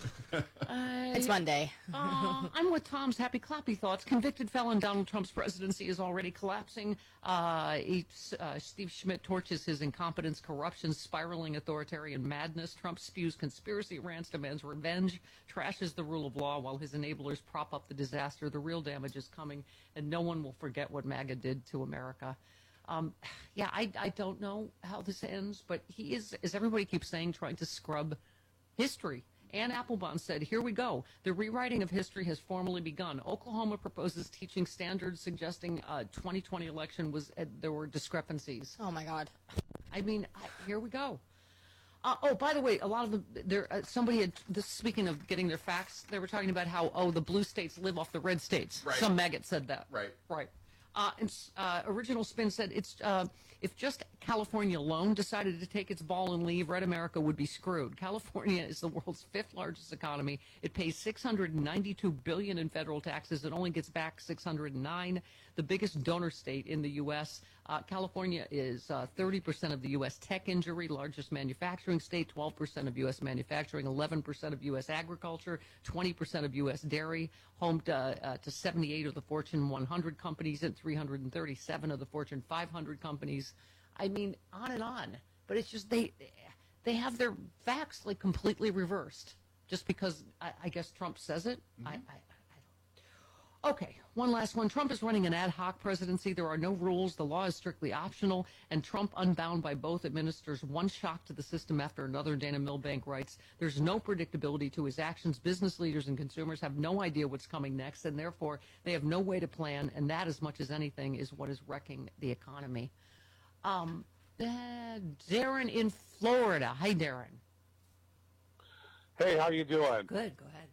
S20: I-
S2: It's Monday.
S20: Uh, I'm with Tom's happy clappy thoughts. Convicted felon Donald Trump's presidency is already collapsing. Uh, he, uh, Steve Schmidt torches his incompetence, corruption, spiraling authoritarian madness. Trump spews conspiracy rants, demands revenge, trashes the rule of law while his enablers prop up the disaster. The real damage is coming, and no one will forget what MAGA did to America. Um, yeah, I, I don't know how this ends, but he is, as everybody keeps saying, trying to scrub history. Ann Applebaum said, here we go. The rewriting of history has formally begun. Oklahoma proposes teaching standards suggesting uh, twenty twenty election was uh, there were discrepancies.
S2: Oh, my God.
S20: I mean, I, here we go. Uh, oh, by the way, a lot of the, there, uh, somebody had, this, speaking of getting their facts, they were talking about how, oh, the blue states live off the red states.
S18: Right.
S20: Some maggot said that.
S18: Right.
S20: Right. Uh, and, uh, Original Spin said it's uh, if just California alone decided to take its ball and leave, Red America would be screwed. California is the world's fifth largest economy. It pays six hundred ninety-two billion dollars in federal taxes. It only gets back six hundred nine. The biggest donor state in the U S Uh, California is uh, thirty percent of the U S tech industry, largest manufacturing state, twelve percent of U S manufacturing, eleven percent of U S agriculture, twenty percent of U S dairy, home to, uh, to seventy-eight of the Fortune one hundred companies and three hundred thirty-seven of the Fortune five hundred companies. I mean, on and on. But it's just they they have their facts like completely reversed just because I, I guess Trump says it. Mm-hmm. I, I Okay, one last one. Trump is running an ad hoc presidency. There are no rules. The law is strictly optional. And Trump, unbound by both, administers one shock to the system after another. Dana Milbank writes, there's no predictability to his actions. Business leaders and consumers have no idea what's coming next, and therefore they have no way to plan. And that, as much as anything, is what is wrecking the economy. Um, uh, Darren in Florida. Hi, Darren.
S19: Hey, how you doing?
S20: Good, go ahead.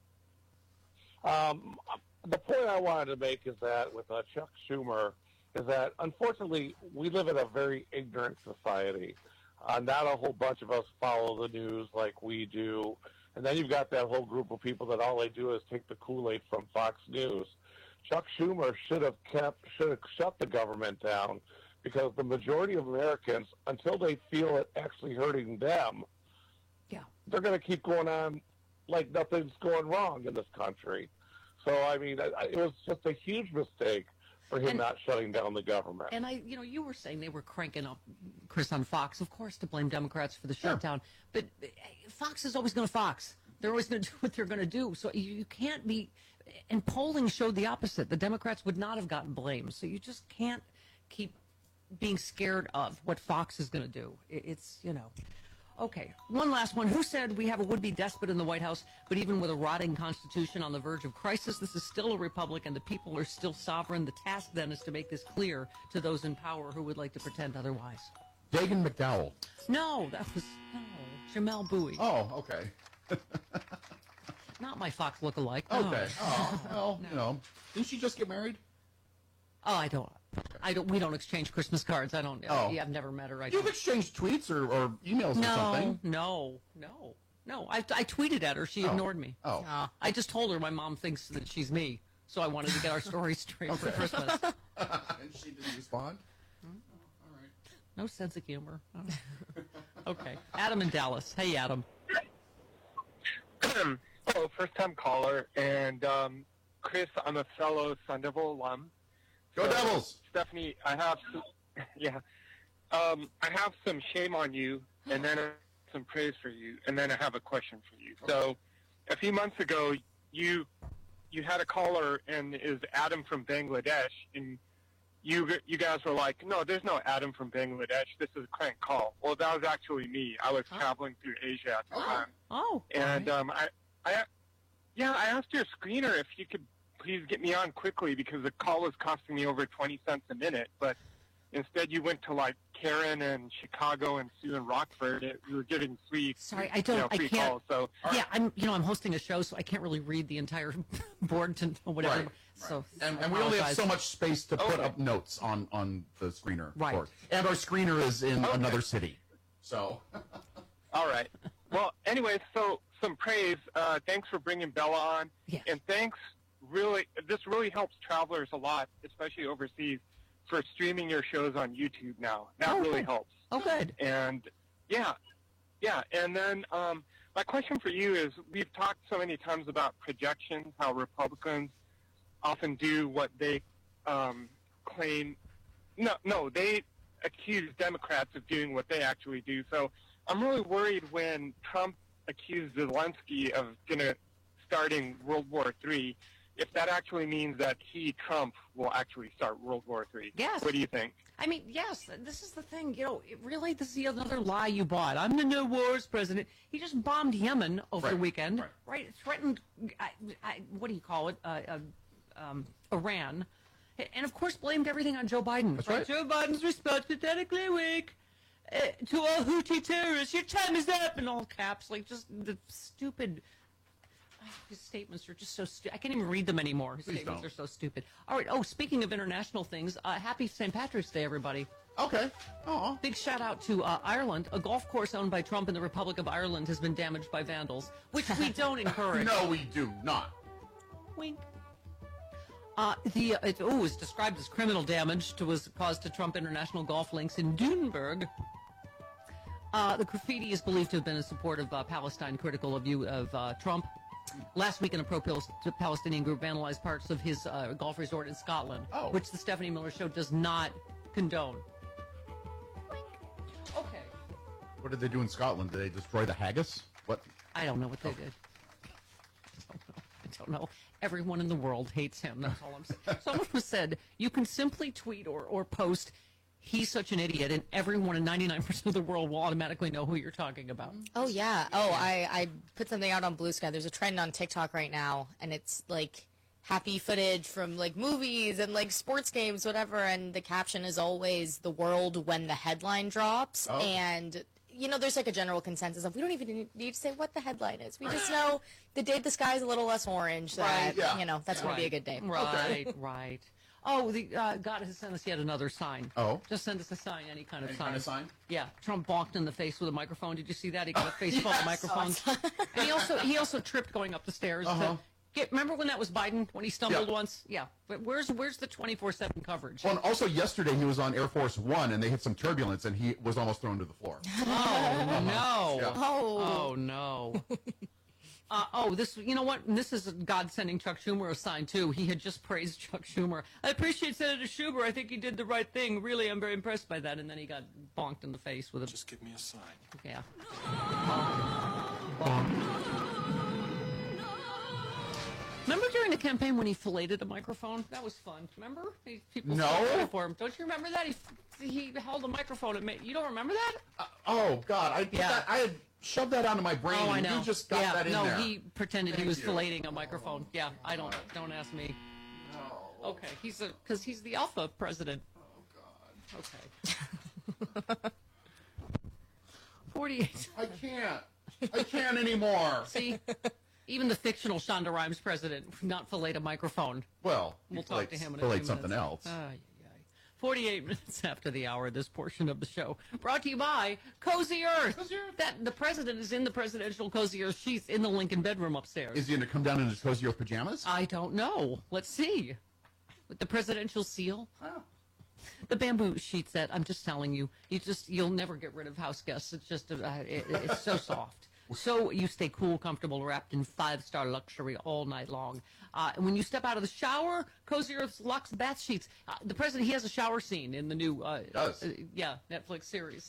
S19: Um, the point I wanted to make is that with uh, Chuck Schumer is that unfortunately we live in a very ignorant society. Uh, not a whole bunch of us follow the news like we do, and then you've got that whole group of people that all they do is take the Kool-Aid from Fox News. Chuck Schumer should have kept should have shut the government down because the majority of Americans, until they feel it actually hurting them,
S20: yeah,
S19: they're going to keep going on like nothing's going wrong in this country. So, I mean, I, I, it was just a huge mistake for him
S20: And-
S19: not shutting down the government.
S20: And I, you know, you were saying they were cranking up Chris on Fox, of course, to blame Democrats for the shutdown. But uh, Fox is always going to Fox. They're always going to do what they're going to do. So you, you can't be. And polling showed the opposite. The Democrats would not have gotten blamed. So you just can't keep being scared of what Fox is going to do. It, it's, you know. Okay, one last one. Who said we have a would-be despot in the White House, but even with a rotting constitution on the verge of crisis, this is still a republic and the people are still sovereign? The task then is to make this clear to those in power who would like to pretend otherwise.
S18: Dagan McDowell.
S20: No, that was, no, Jamel Bowie.
S18: Oh, okay.
S20: Not my Fox look-alike. No.
S18: Okay. Oh, well, you know. Didn't she just get married?
S20: Oh, I don't. I don't. We don't exchange Christmas cards. I don't.
S18: Oh.
S20: Yeah, I've never met her. I
S18: You've
S20: don't.
S18: exchanged tweets or, or emails
S20: no,
S18: or something.
S20: No, no, no. I, I tweeted at her. She
S18: Oh.
S20: ignored me.
S18: Oh.
S20: Uh, I just told her my mom thinks that she's me, so I wanted to get our story straight for
S18: Okay.
S20: Christmas.
S18: And she didn't respond?
S20: No sense of humor. Oh. Okay. Adam in Dallas. Hey, Adam.
S4: Oh, first-time caller, and um, Chris, I'm a fellow Sun Devil alum.
S18: Go
S4: So,
S18: Devils!
S4: Stephanie, I have some, yeah, um, I have some shame on you, and then some praise for you, and then I have a question for you. So, a few months ago, you you had a caller, and it was Adam from Bangladesh, and you you guys were like, no, there's no Adam from Bangladesh. This is a crank call. Well, that was actually me. I was traveling through Asia at the time.
S20: Oh.
S4: And um, I, I, yeah, I asked your screener if you could please get me on quickly because the call was costing me over twenty cents a minute. But instead, you went to like Karen and Chicago and Sue and Rockford. It, you were getting free.
S20: Sorry, I don't.
S4: You know,
S20: I
S4: free
S20: can't.
S4: calls, so
S20: Yeah, I'm. You know, I'm hosting a show, so I can't really read the entire board to know whatever.
S18: Right,
S20: So,
S18: And,
S20: I
S18: and we only have
S20: apologize.
S18: so much space to put
S4: Okay.
S18: up notes on, on the screener.
S4: Right.
S18: board. And our screener is in
S4: Okay.
S18: another city. So.
S4: All right. Well, anyway, so some praise. Uh, thanks for bringing Bella on.
S20: Yes.
S4: And thanks, really, this really helps travelers a lot, especially overseas, for streaming your shows on YouTube now. That
S20: Oh,
S4: really
S20: good.
S4: helps.
S20: Oh, good.
S4: And, yeah, yeah. And then um, my question for you is, we've talked so many times about projections, how Republicans often do what they um, claim. No, no, they accuse Democrats of doing what they actually do. So I'm really worried when Trump accused Zelensky of gonna starting World War Three, if that actually means that he, Trump, will actually start World War Three.
S20: Yes.
S4: What do you think?
S20: I mean, yes, this is the thing. You know, it really, this is another lie you bought. I'm the no wars president. He just bombed Yemen over the
S18: Right,
S20: weekend,
S18: right.
S20: right? Threatened, I, I, what do you call it? Uh, uh, um, Iran. And, of course, blamed everything on Joe Biden.
S18: That's right.
S20: Joe Biden's response, pathetically weak. Uh, to all Houthi terrorists, your time is up, in all caps. Like, just the stupid... His statements are just so stupid. I can't even read them anymore. His
S18: Please
S20: statements
S18: don't.
S20: are so stupid. All right. Oh, speaking of international things, uh, happy Saint Patrick's Day, everybody.
S18: Okay. Oh.
S20: Big shout out to uh, Ireland. A golf course owned by Trump in the Republic of Ireland has been damaged by vandals, which we don't encourage.
S18: No, we do not.
S20: Wink. Uh, the uh, it oh, was described as criminal damage to was caused to Trump International Golf Links in Dunenberg. Uh, the graffiti is believed to have been in support of uh, Palestine, critical of view of uh, Trump. Last week, in a pro-Palestinian group vandalized parts of his uh, golf resort in Scotland,
S18: Oh.
S20: which the Stephanie Miller Show does not condone. Okay.
S18: What did they do in Scotland? Did they destroy the haggis? What?
S20: I don't know what they did. I don't know. I don't know. Everyone in the world hates him. That's all I'm saying. Someone who said you can simply tweet or, or post, he's such an idiot, and everyone in ninety-nine percent of the world will automatically know who you're talking about.
S2: Oh, yeah. Oh, I, I put something out on Blue Sky. There's a trend on TikTok right now, and it's like happy footage from like movies and like sports games, whatever. And the caption is always the world when the headline drops.
S10: Oh.
S2: And, you know, there's like a general consensus of we don't even need to say what the headline is. We just know the day the sky's a little less orange, that,
S20: Right, yeah.
S2: you know, that's going to be a good day.
S20: Right, right. Oh, the uh, God has sent us yet another sign.
S18: Oh.
S20: Just send us a sign, any kind of
S18: Any
S20: sign.
S18: kind of sign?
S20: Yeah, Trump bonked in the face with a microphone. Did you see that? He got a face full
S18: Yes.
S20: of microphones. And he also he also tripped going up the stairs.
S18: Uh-huh.
S20: To get, remember when that was Biden when he stumbled
S18: Yeah.
S20: once? Yeah. But where's where's the twenty-four seven coverage?
S18: Well, and also yesterday he was on Air Force One and they hit some turbulence and he was almost thrown to the floor.
S20: Oh no!
S18: Yeah.
S20: Oh, no! Uh, oh, this, you know what? This is God sending Chuck Schumer a sign, too. He had just praised Chuck Schumer. I appreciate Senator Schumer. I think he did the right thing. Really, I'm very impressed by that. And then he got bonked in the face with a...
S10: Just give me a sign.
S20: Yeah. Bonk. Remember during the campaign when he filleted a microphone? That was fun. Remember? He, people
S18: No.
S20: still voted for him. Don't you remember that? He, he held a microphone and made... You don't remember that?
S18: Uh, oh, God. I,
S20: Yeah.
S18: that, I had shoved that onto my brain
S20: Oh, I
S18: and
S20: know.
S18: you just got
S20: yeah,
S18: that in
S20: no,
S18: there.
S20: he pretended
S18: Thank
S20: he was
S18: you.
S20: filleting a microphone. Yeah, I don't. Don't ask me. Okay, he's a because he's the alpha president. Oh God. Okay. Forty-eight.
S18: I can't. I can't anymore.
S20: See, even the fictional Shonda Rhimes president would not fillet a microphone.
S18: Well,
S20: we'll
S18: he
S20: talk to
S18: fillets-
S20: him in a
S18: filleted
S20: few
S18: something
S20: minutes.
S18: else.
S20: Ay, ay, ay. Forty-eight minutes after the hour, this portion of the show brought to you by Cozy Earth. Cozy Earth. That the president is in the presidential Cozy Earth sheets in the Lincoln bedroom upstairs.
S18: Is he going to come down in his Cozy Earth pajamas?
S20: I don't know. Let's see. With the presidential seal.
S18: Oh.
S20: The bamboo sheet set, I'm just telling you, you just, you'll never get rid of house guests. It's just, uh, it, it's so soft. So you stay cool, comfortable, wrapped in five-star luxury all night long. Uh, and when you step out of the shower, Cozy Earth's Luxe Bath Sheets. Uh, the president, he has a shower scene in the new, uh,
S18: does.
S20: Uh, yeah, Netflix series.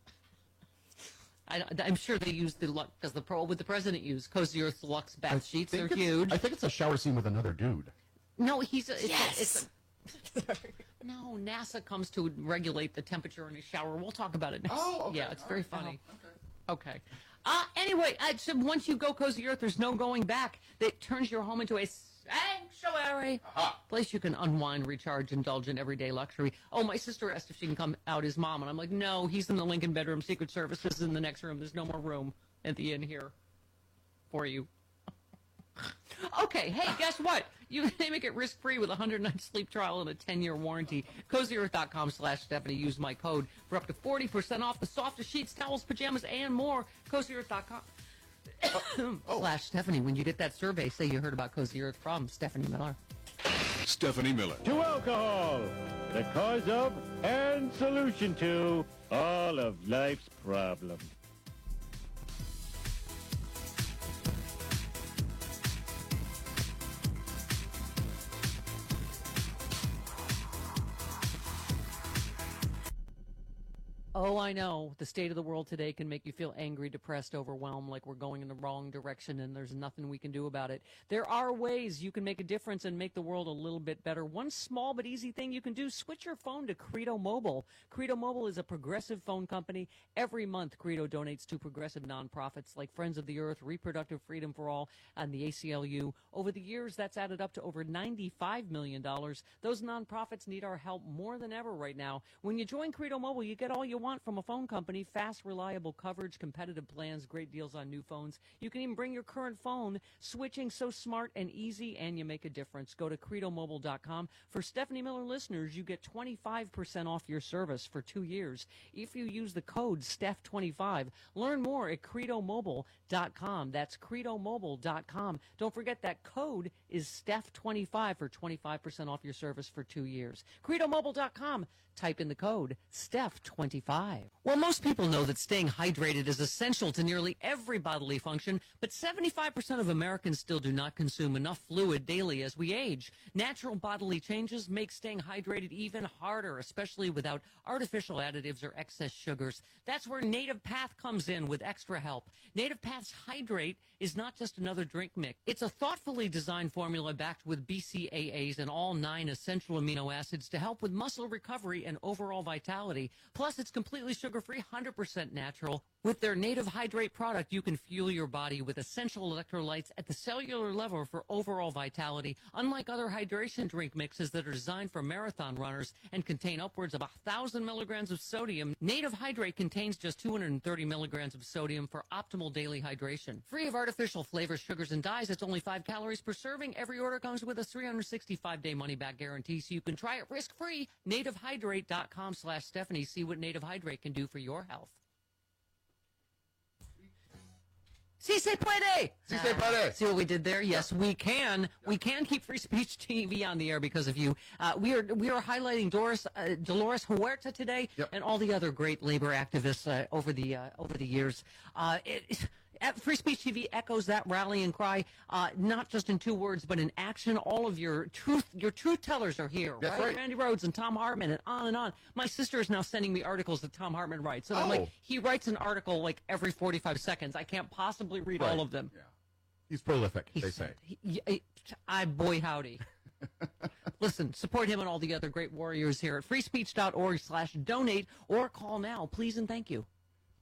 S20: I, I'm sure they use the Lux, because the pro, what would the president use? Cozy Earth's Luxe Bath Sheets, they're huge.
S18: I think it's a shower scene with another dude.
S20: No, he's a, it's
S2: Yes.
S20: a, it's a, no, NASA comes to regulate the temperature in a shower. We'll talk about it next.
S18: Oh, okay.
S20: Yeah, it's very
S18: All right.
S20: funny. Okay. Okay. Uh, anyway, uh, so once you go Cozy Earth, there's no going back. It turns your home into a sanctuary.
S18: Aha.
S20: Place you can unwind, recharge, indulge in everyday luxury. Oh, my sister asked if she can come out as mom, and I'm like, no, he's in the Lincoln bedroom. Secret Service is in the next room. There's no more room at the inn here for you. Okay, hey, guess what? You they make it risk-free with a one hundred night sleep trial and a ten-year warranty. Cozy Earth dot com slash Stephanie. Use my code for up to forty percent off the softest sheets, towels, pajamas, and more. Cozy Earth dot com
S18: oh.
S20: slash Stephanie. When you get that survey, say you heard about Cozy Earth from Stephanie Miller.
S7: Stephanie Miller.
S5: To alcohol, the cause of and solution to all of life's problems.
S20: Oh, I know. The state of the world today can make you feel angry, depressed, overwhelmed, like we're going in the wrong direction and there's nothing we can do about it. There are ways you can make a difference and make the world a little bit better. One small but easy thing you can do, switch your phone to Credo Mobile. Credo Mobile is a progressive phone company. Every month, Credo donates to progressive nonprofits like Friends of the Earth, Reproductive Freedom for All, and the A C L U. Over the years, that's added up to over ninety-five million dollars. Those nonprofits need our help more than ever right now. When you join Credo Mobile, you get all you want from a phone company: fast, reliable coverage, competitive plans, great deals on new phones. You can even bring your current phone. Switching so smart and easy, and you make a difference. Go to credo mobile dot com. For Stephanie Miller listeners, you get twenty-five percent off your service for two years if you use the code Steph twenty-five. Learn more at credo mobile dot com. That's credo mobile dot com. Don't forget that code is Steph twenty-five for twenty-five percent off your service for two years. credo mobile dot com. Type in the code Steph twenty-five. Well, most people know that staying hydrated is essential to nearly every bodily function, but seventy-five percent of Americans still do not consume enough fluid daily as we age. Natural bodily changes make staying hydrated even harder, especially without artificial additives or excess sugars. That's where Native Path comes in with extra help. Native Path's Hydrate is not just another drink mix. It's a thoughtfully designed formula backed with B C A As and all nine essential amino acids to help with muscle recovery and overall vitality. Plus, it's completely sugar-free, one hundred percent natural. With their Native Hydrate product, you can fuel your body with essential electrolytes at the cellular level for overall vitality. Unlike other hydration drink mixes that are designed for marathon runners and contain upwards of one thousand milligrams of sodium, Native Hydrate contains just two hundred thirty milligrams of sodium for optimal daily hydration. Free of artificial flavors, sugars, and dyes, it's only five calories per serving. Every order comes with a three hundred sixty-five day money-back guarantee, so you can try it risk-free. native hydrate dot com slash Stephanie. See what Native Hydrate can do for your health. Si se puede.
S18: Si se puede.
S20: See what we did there? Yes, we can. We can keep Free Speech T V on the air because of you. Uh, we are we are highlighting Doris uh, Dolores Huerta today,
S18: yep.
S20: and all the other great labor activists uh, over the uh, over the years. Uh, it, Free Speech T V echoes that rallying cry, uh, not just in two words, but in action. All of your truth, your truth tellers are here,
S18: That's
S20: right?
S18: right.
S20: Randy Rhodes and Tom Hartman, and on and on. My sister is now sending me articles that Tom Hartman writes, and I'm
S18: Oh.
S20: like, he writes an article like every forty-five seconds. I can't possibly read
S18: Right.
S20: all of them.
S18: Yeah. He's prolific,
S20: He's,
S18: they say.
S20: He, he, I boy howdy. Listen, support him and all the other great warriors here at free speech dot org slash donate or call now, please and thank you.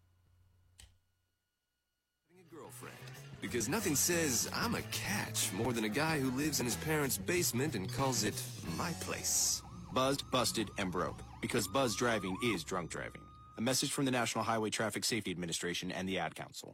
S10: Girlfriend. Because nothing says I'm a catch more than a guy who lives in his parents' basement and calls it my place.
S22: Buzzed, busted, and broke. Because buzz driving is drunk driving. A message from the National Highway Traffic Safety Administration and the Ad Council.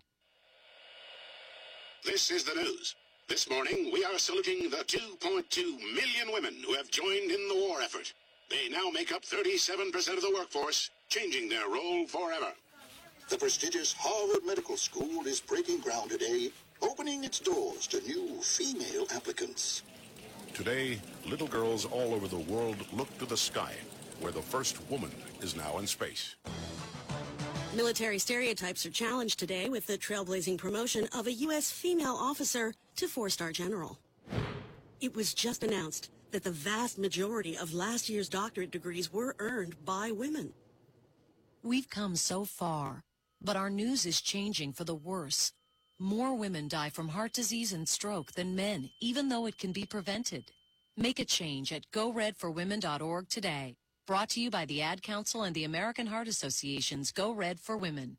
S23: This is the news. This morning, we are saluting the two point two million women who have joined in the war effort. They now make up thirty-seven percent of the workforce, changing their role forever.
S24: The prestigious Harvard Medical School is breaking ground today, opening its doors to new female applicants.
S7: Today, little girls all over the world look to the sky
S23: where the first woman is now in space.
S3: Military stereotypes are challenged today with the trailblazing promotion of a U S female officer to four-star general. It was just announced that the vast majority of last year's doctorate degrees were earned by women.
S11: We've come so far, but our news is changing for the worse. More women die from heart disease and stroke than men, even though it can be prevented. Make a change at go red for women dot org today. Brought to you by the Ad Council and the American Heart Association's Go Red for Women.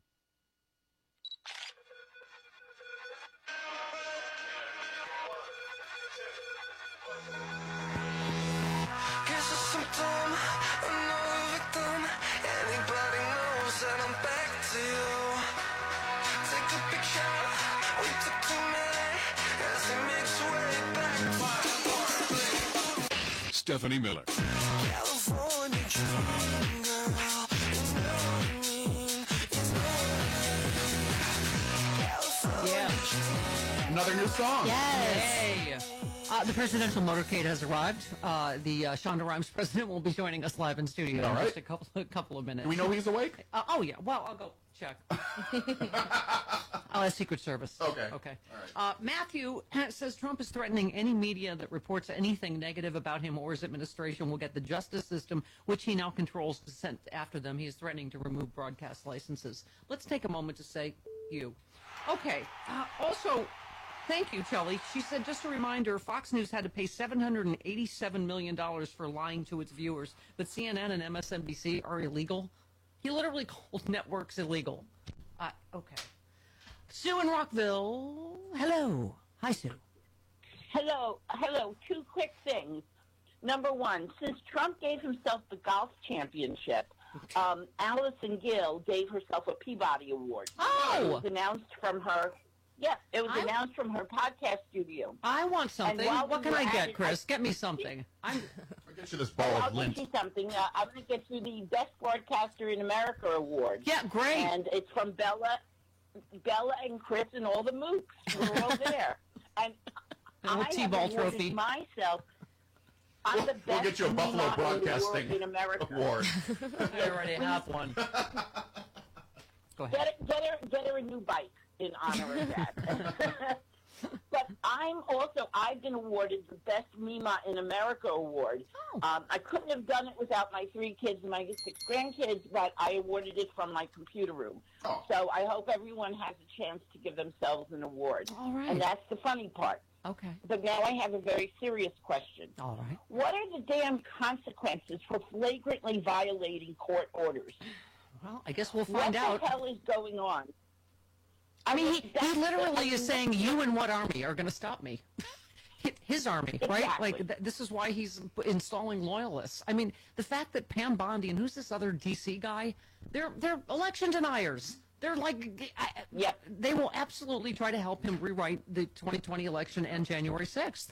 S7: Stephanie Miller.
S20: Yeah.
S18: Another new song.
S20: Yes. Uh, the presidential motorcade has arrived. Uh, the uh, Shonda Rhimes president will be joining us live in studio
S18: All
S20: in
S18: right.
S20: just a couple, a couple of minutes.
S18: Do we know he's awake?
S20: Uh, oh, yeah. Well, I'll go check. I'll ask Secret Service.
S18: Okay.
S20: Okay. Uh, Matthew says Trump is threatening any media that reports anything negative about him or his administration will get the justice system, which he now controls, to send after them. He is threatening to remove broadcast licenses. Let's take a moment to say you. Okay. Uh, also, thank you, Kelly. She said, just a reminder, Fox News had to pay seven hundred eighty-seven million dollars for lying to its viewers, but C N N and M S N B C are illegal. He literally called networks illegal. Uh, okay. Sue in Rockville. Hello. Hi, Sue.
S12: Hello. Hello. Two quick things. Number one, since Trump gave himself the golf championship, um, Allison Gill gave herself a Peabody Award.
S20: Oh!
S12: It was announced from her. Yes, it was
S20: I,
S12: announced from her podcast studio.
S20: I want something. What can I get, Chris? It, get me something. I'm.
S18: I'll get you this ball
S12: I'll
S18: of lint.
S12: get you something. Uh, I'm going to get you the Best Broadcaster in America Award.
S20: Yeah, great.
S12: And it's from Bella, Bella and Chris and all the mooks. We're all there. And
S20: And a
S12: I
S20: T-ball
S12: have awarded
S20: trophy.
S12: myself. I'm the
S18: We'll
S12: best
S18: get you a Buffalo
S12: Mima in the world
S18: Broadcasting
S12: in America.
S18: Award.
S20: I already have one. Go ahead.
S12: Get, it, get her, get her a new bike in honor of that. But I'm also, I've been awarded the Best Mima in America Award.
S20: Oh.
S12: Um, I couldn't have done it without my three kids and my six grandkids, but I awarded it from my computer room.
S18: Oh.
S12: So I hope everyone has a chance to give themselves an award.
S20: All right.
S12: And that's the funny part.
S20: Okay.
S12: But now I have a very serious question.
S20: All right.
S12: What are the damn consequences for flagrantly violating court orders?
S20: Well, I guess we'll find
S12: what
S20: out.
S12: What the hell is going on?
S20: I mean, he, he literally is saying, you and what army are going to stop me? His army, right?
S12: Exactly.
S20: Like, th- this is why he's installing loyalists. I mean, the fact that Pam Bondi and who's this other D C guy, they're they're election deniers. They're like, I,
S12: yeah.
S20: they will absolutely try to help him rewrite the twenty twenty election and January sixth.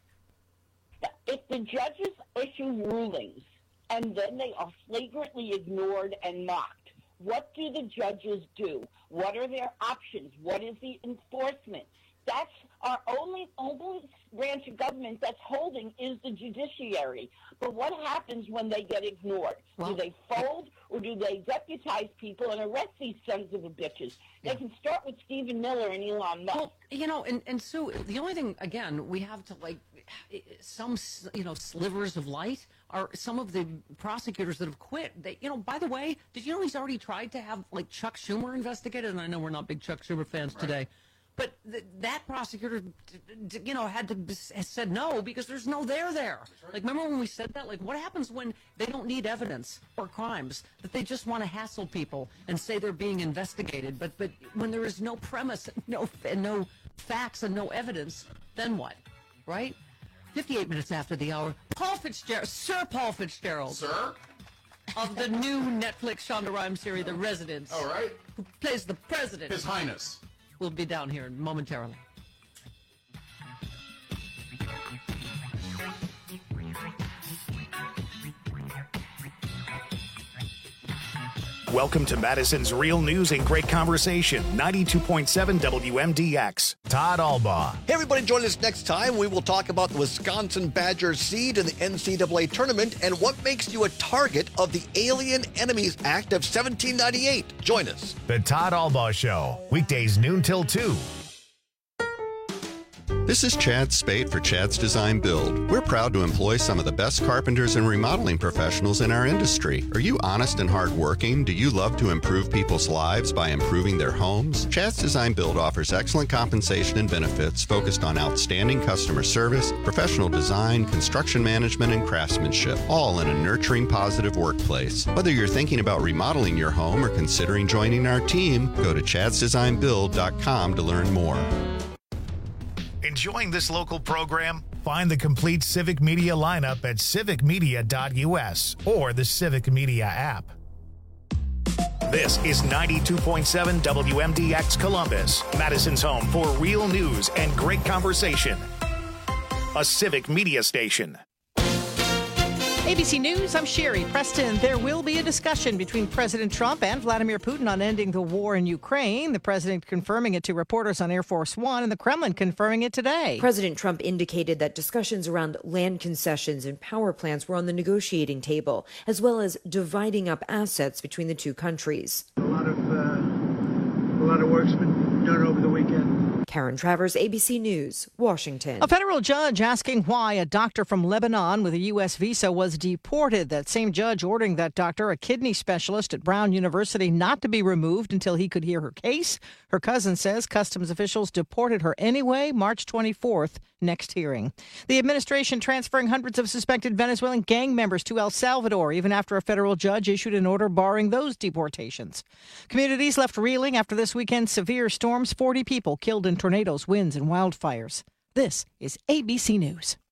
S12: If the judges issue rulings and then they are flagrantly ignored and mocked, what do the judges do? What are their options? What is the enforcement? That's our only only branch of government that's holding is the judiciary. But what happens when they get ignored?
S20: Well,
S12: do they fold or do they deputize people and arrest these sons of a bitches?
S20: Yeah.
S12: They can start with Stephen Miller and Elon Musk.
S20: Well, you know, and, and Sue, the only thing, again, we have to, like, some, you know, slivers of light are some of the prosecutors that have quit. They, you know, by the way, did you know he's already tried to have, like, Chuck Schumer investigated? And I know we're not big Chuck Schumer fans
S18: Right.
S20: today. But th- that prosecutor, d- d- you know, had to b- said no because there's no there there.
S18: Right.
S20: Like, remember when we said that? Like, what happens when they don't need evidence or crimes, that they just want to hassle people and say they're being investigated? But but when there is no premise, no and no facts and no evidence, then what? Right? fifty-eight minutes after the hour, Paul Fitzgerald, Sir Paul Fitzgerald.
S18: Sir?
S20: Of the new Netflix Shonda Rhimes series, The Residents.
S18: All right.
S20: Who plays the president.
S18: His Highness.
S20: We'll be down here momentarily.
S1: Welcome to Madison's Real News and Great Conversation, ninety-two point seven W M D X. Todd Albaugh.
S13: Hey, everybody, join us next time. We will talk about the Wisconsin Badgers seed in the N C double A tournament and what makes you a target of the Alien Enemies Act of seventeen ninety-eight. Join us.
S1: The Todd Albaugh Show, weekdays noon till two.
S14: This is Chad Spade for Chad's Design Build. We're proud to employ some of the best carpenters and remodeling professionals in our industry. Are you honest and hardworking? Do you love to improve people's lives by improving their homes? Chad's Design Build offers excellent compensation and benefits focused on outstanding customer service, professional design, construction management, and craftsmanship, all in a nurturing, positive workplace. Whether you're thinking about remodeling your home or considering joining our team, go to chads design build dot com to learn more.
S1: Enjoying this local program? Find the complete Civic Media lineup at civic media dot U S or the Civic Media app. This is ninety-two point seven W M D X Columbus, Madison's home for real news and great conversation. A Civic Media station.
S15: A B C News, I'm Sherry Preston. There will be a discussion between President Trump and Vladimir Putin on ending the war in Ukraine. The president confirming it to reporters on Air Force One, and the Kremlin confirming it today.
S16: President Trump indicated that discussions around land concessions and power plants were on the negotiating table, as well as dividing up assets between the two countries.
S21: A lot of uh, a lot of work's been done over the weekend.
S16: Karen Travers, A B C News, Washington.
S15: A federal judge asking why a doctor from Lebanon with a U S visa was deported. That same judge ordering that doctor, a kidney specialist at Brown University, not to be removed until he could hear her case. Her cousin says customs officials deported her anyway. March twenty-fourth, next hearing. The administration transferring hundreds of suspected Venezuelan gang members to El Salvador, even after a federal judge issued an order barring those deportations. Communities left reeling after this weekend's severe storms. forty people killed in tornadoes, winds, and wildfires. This is A B C News.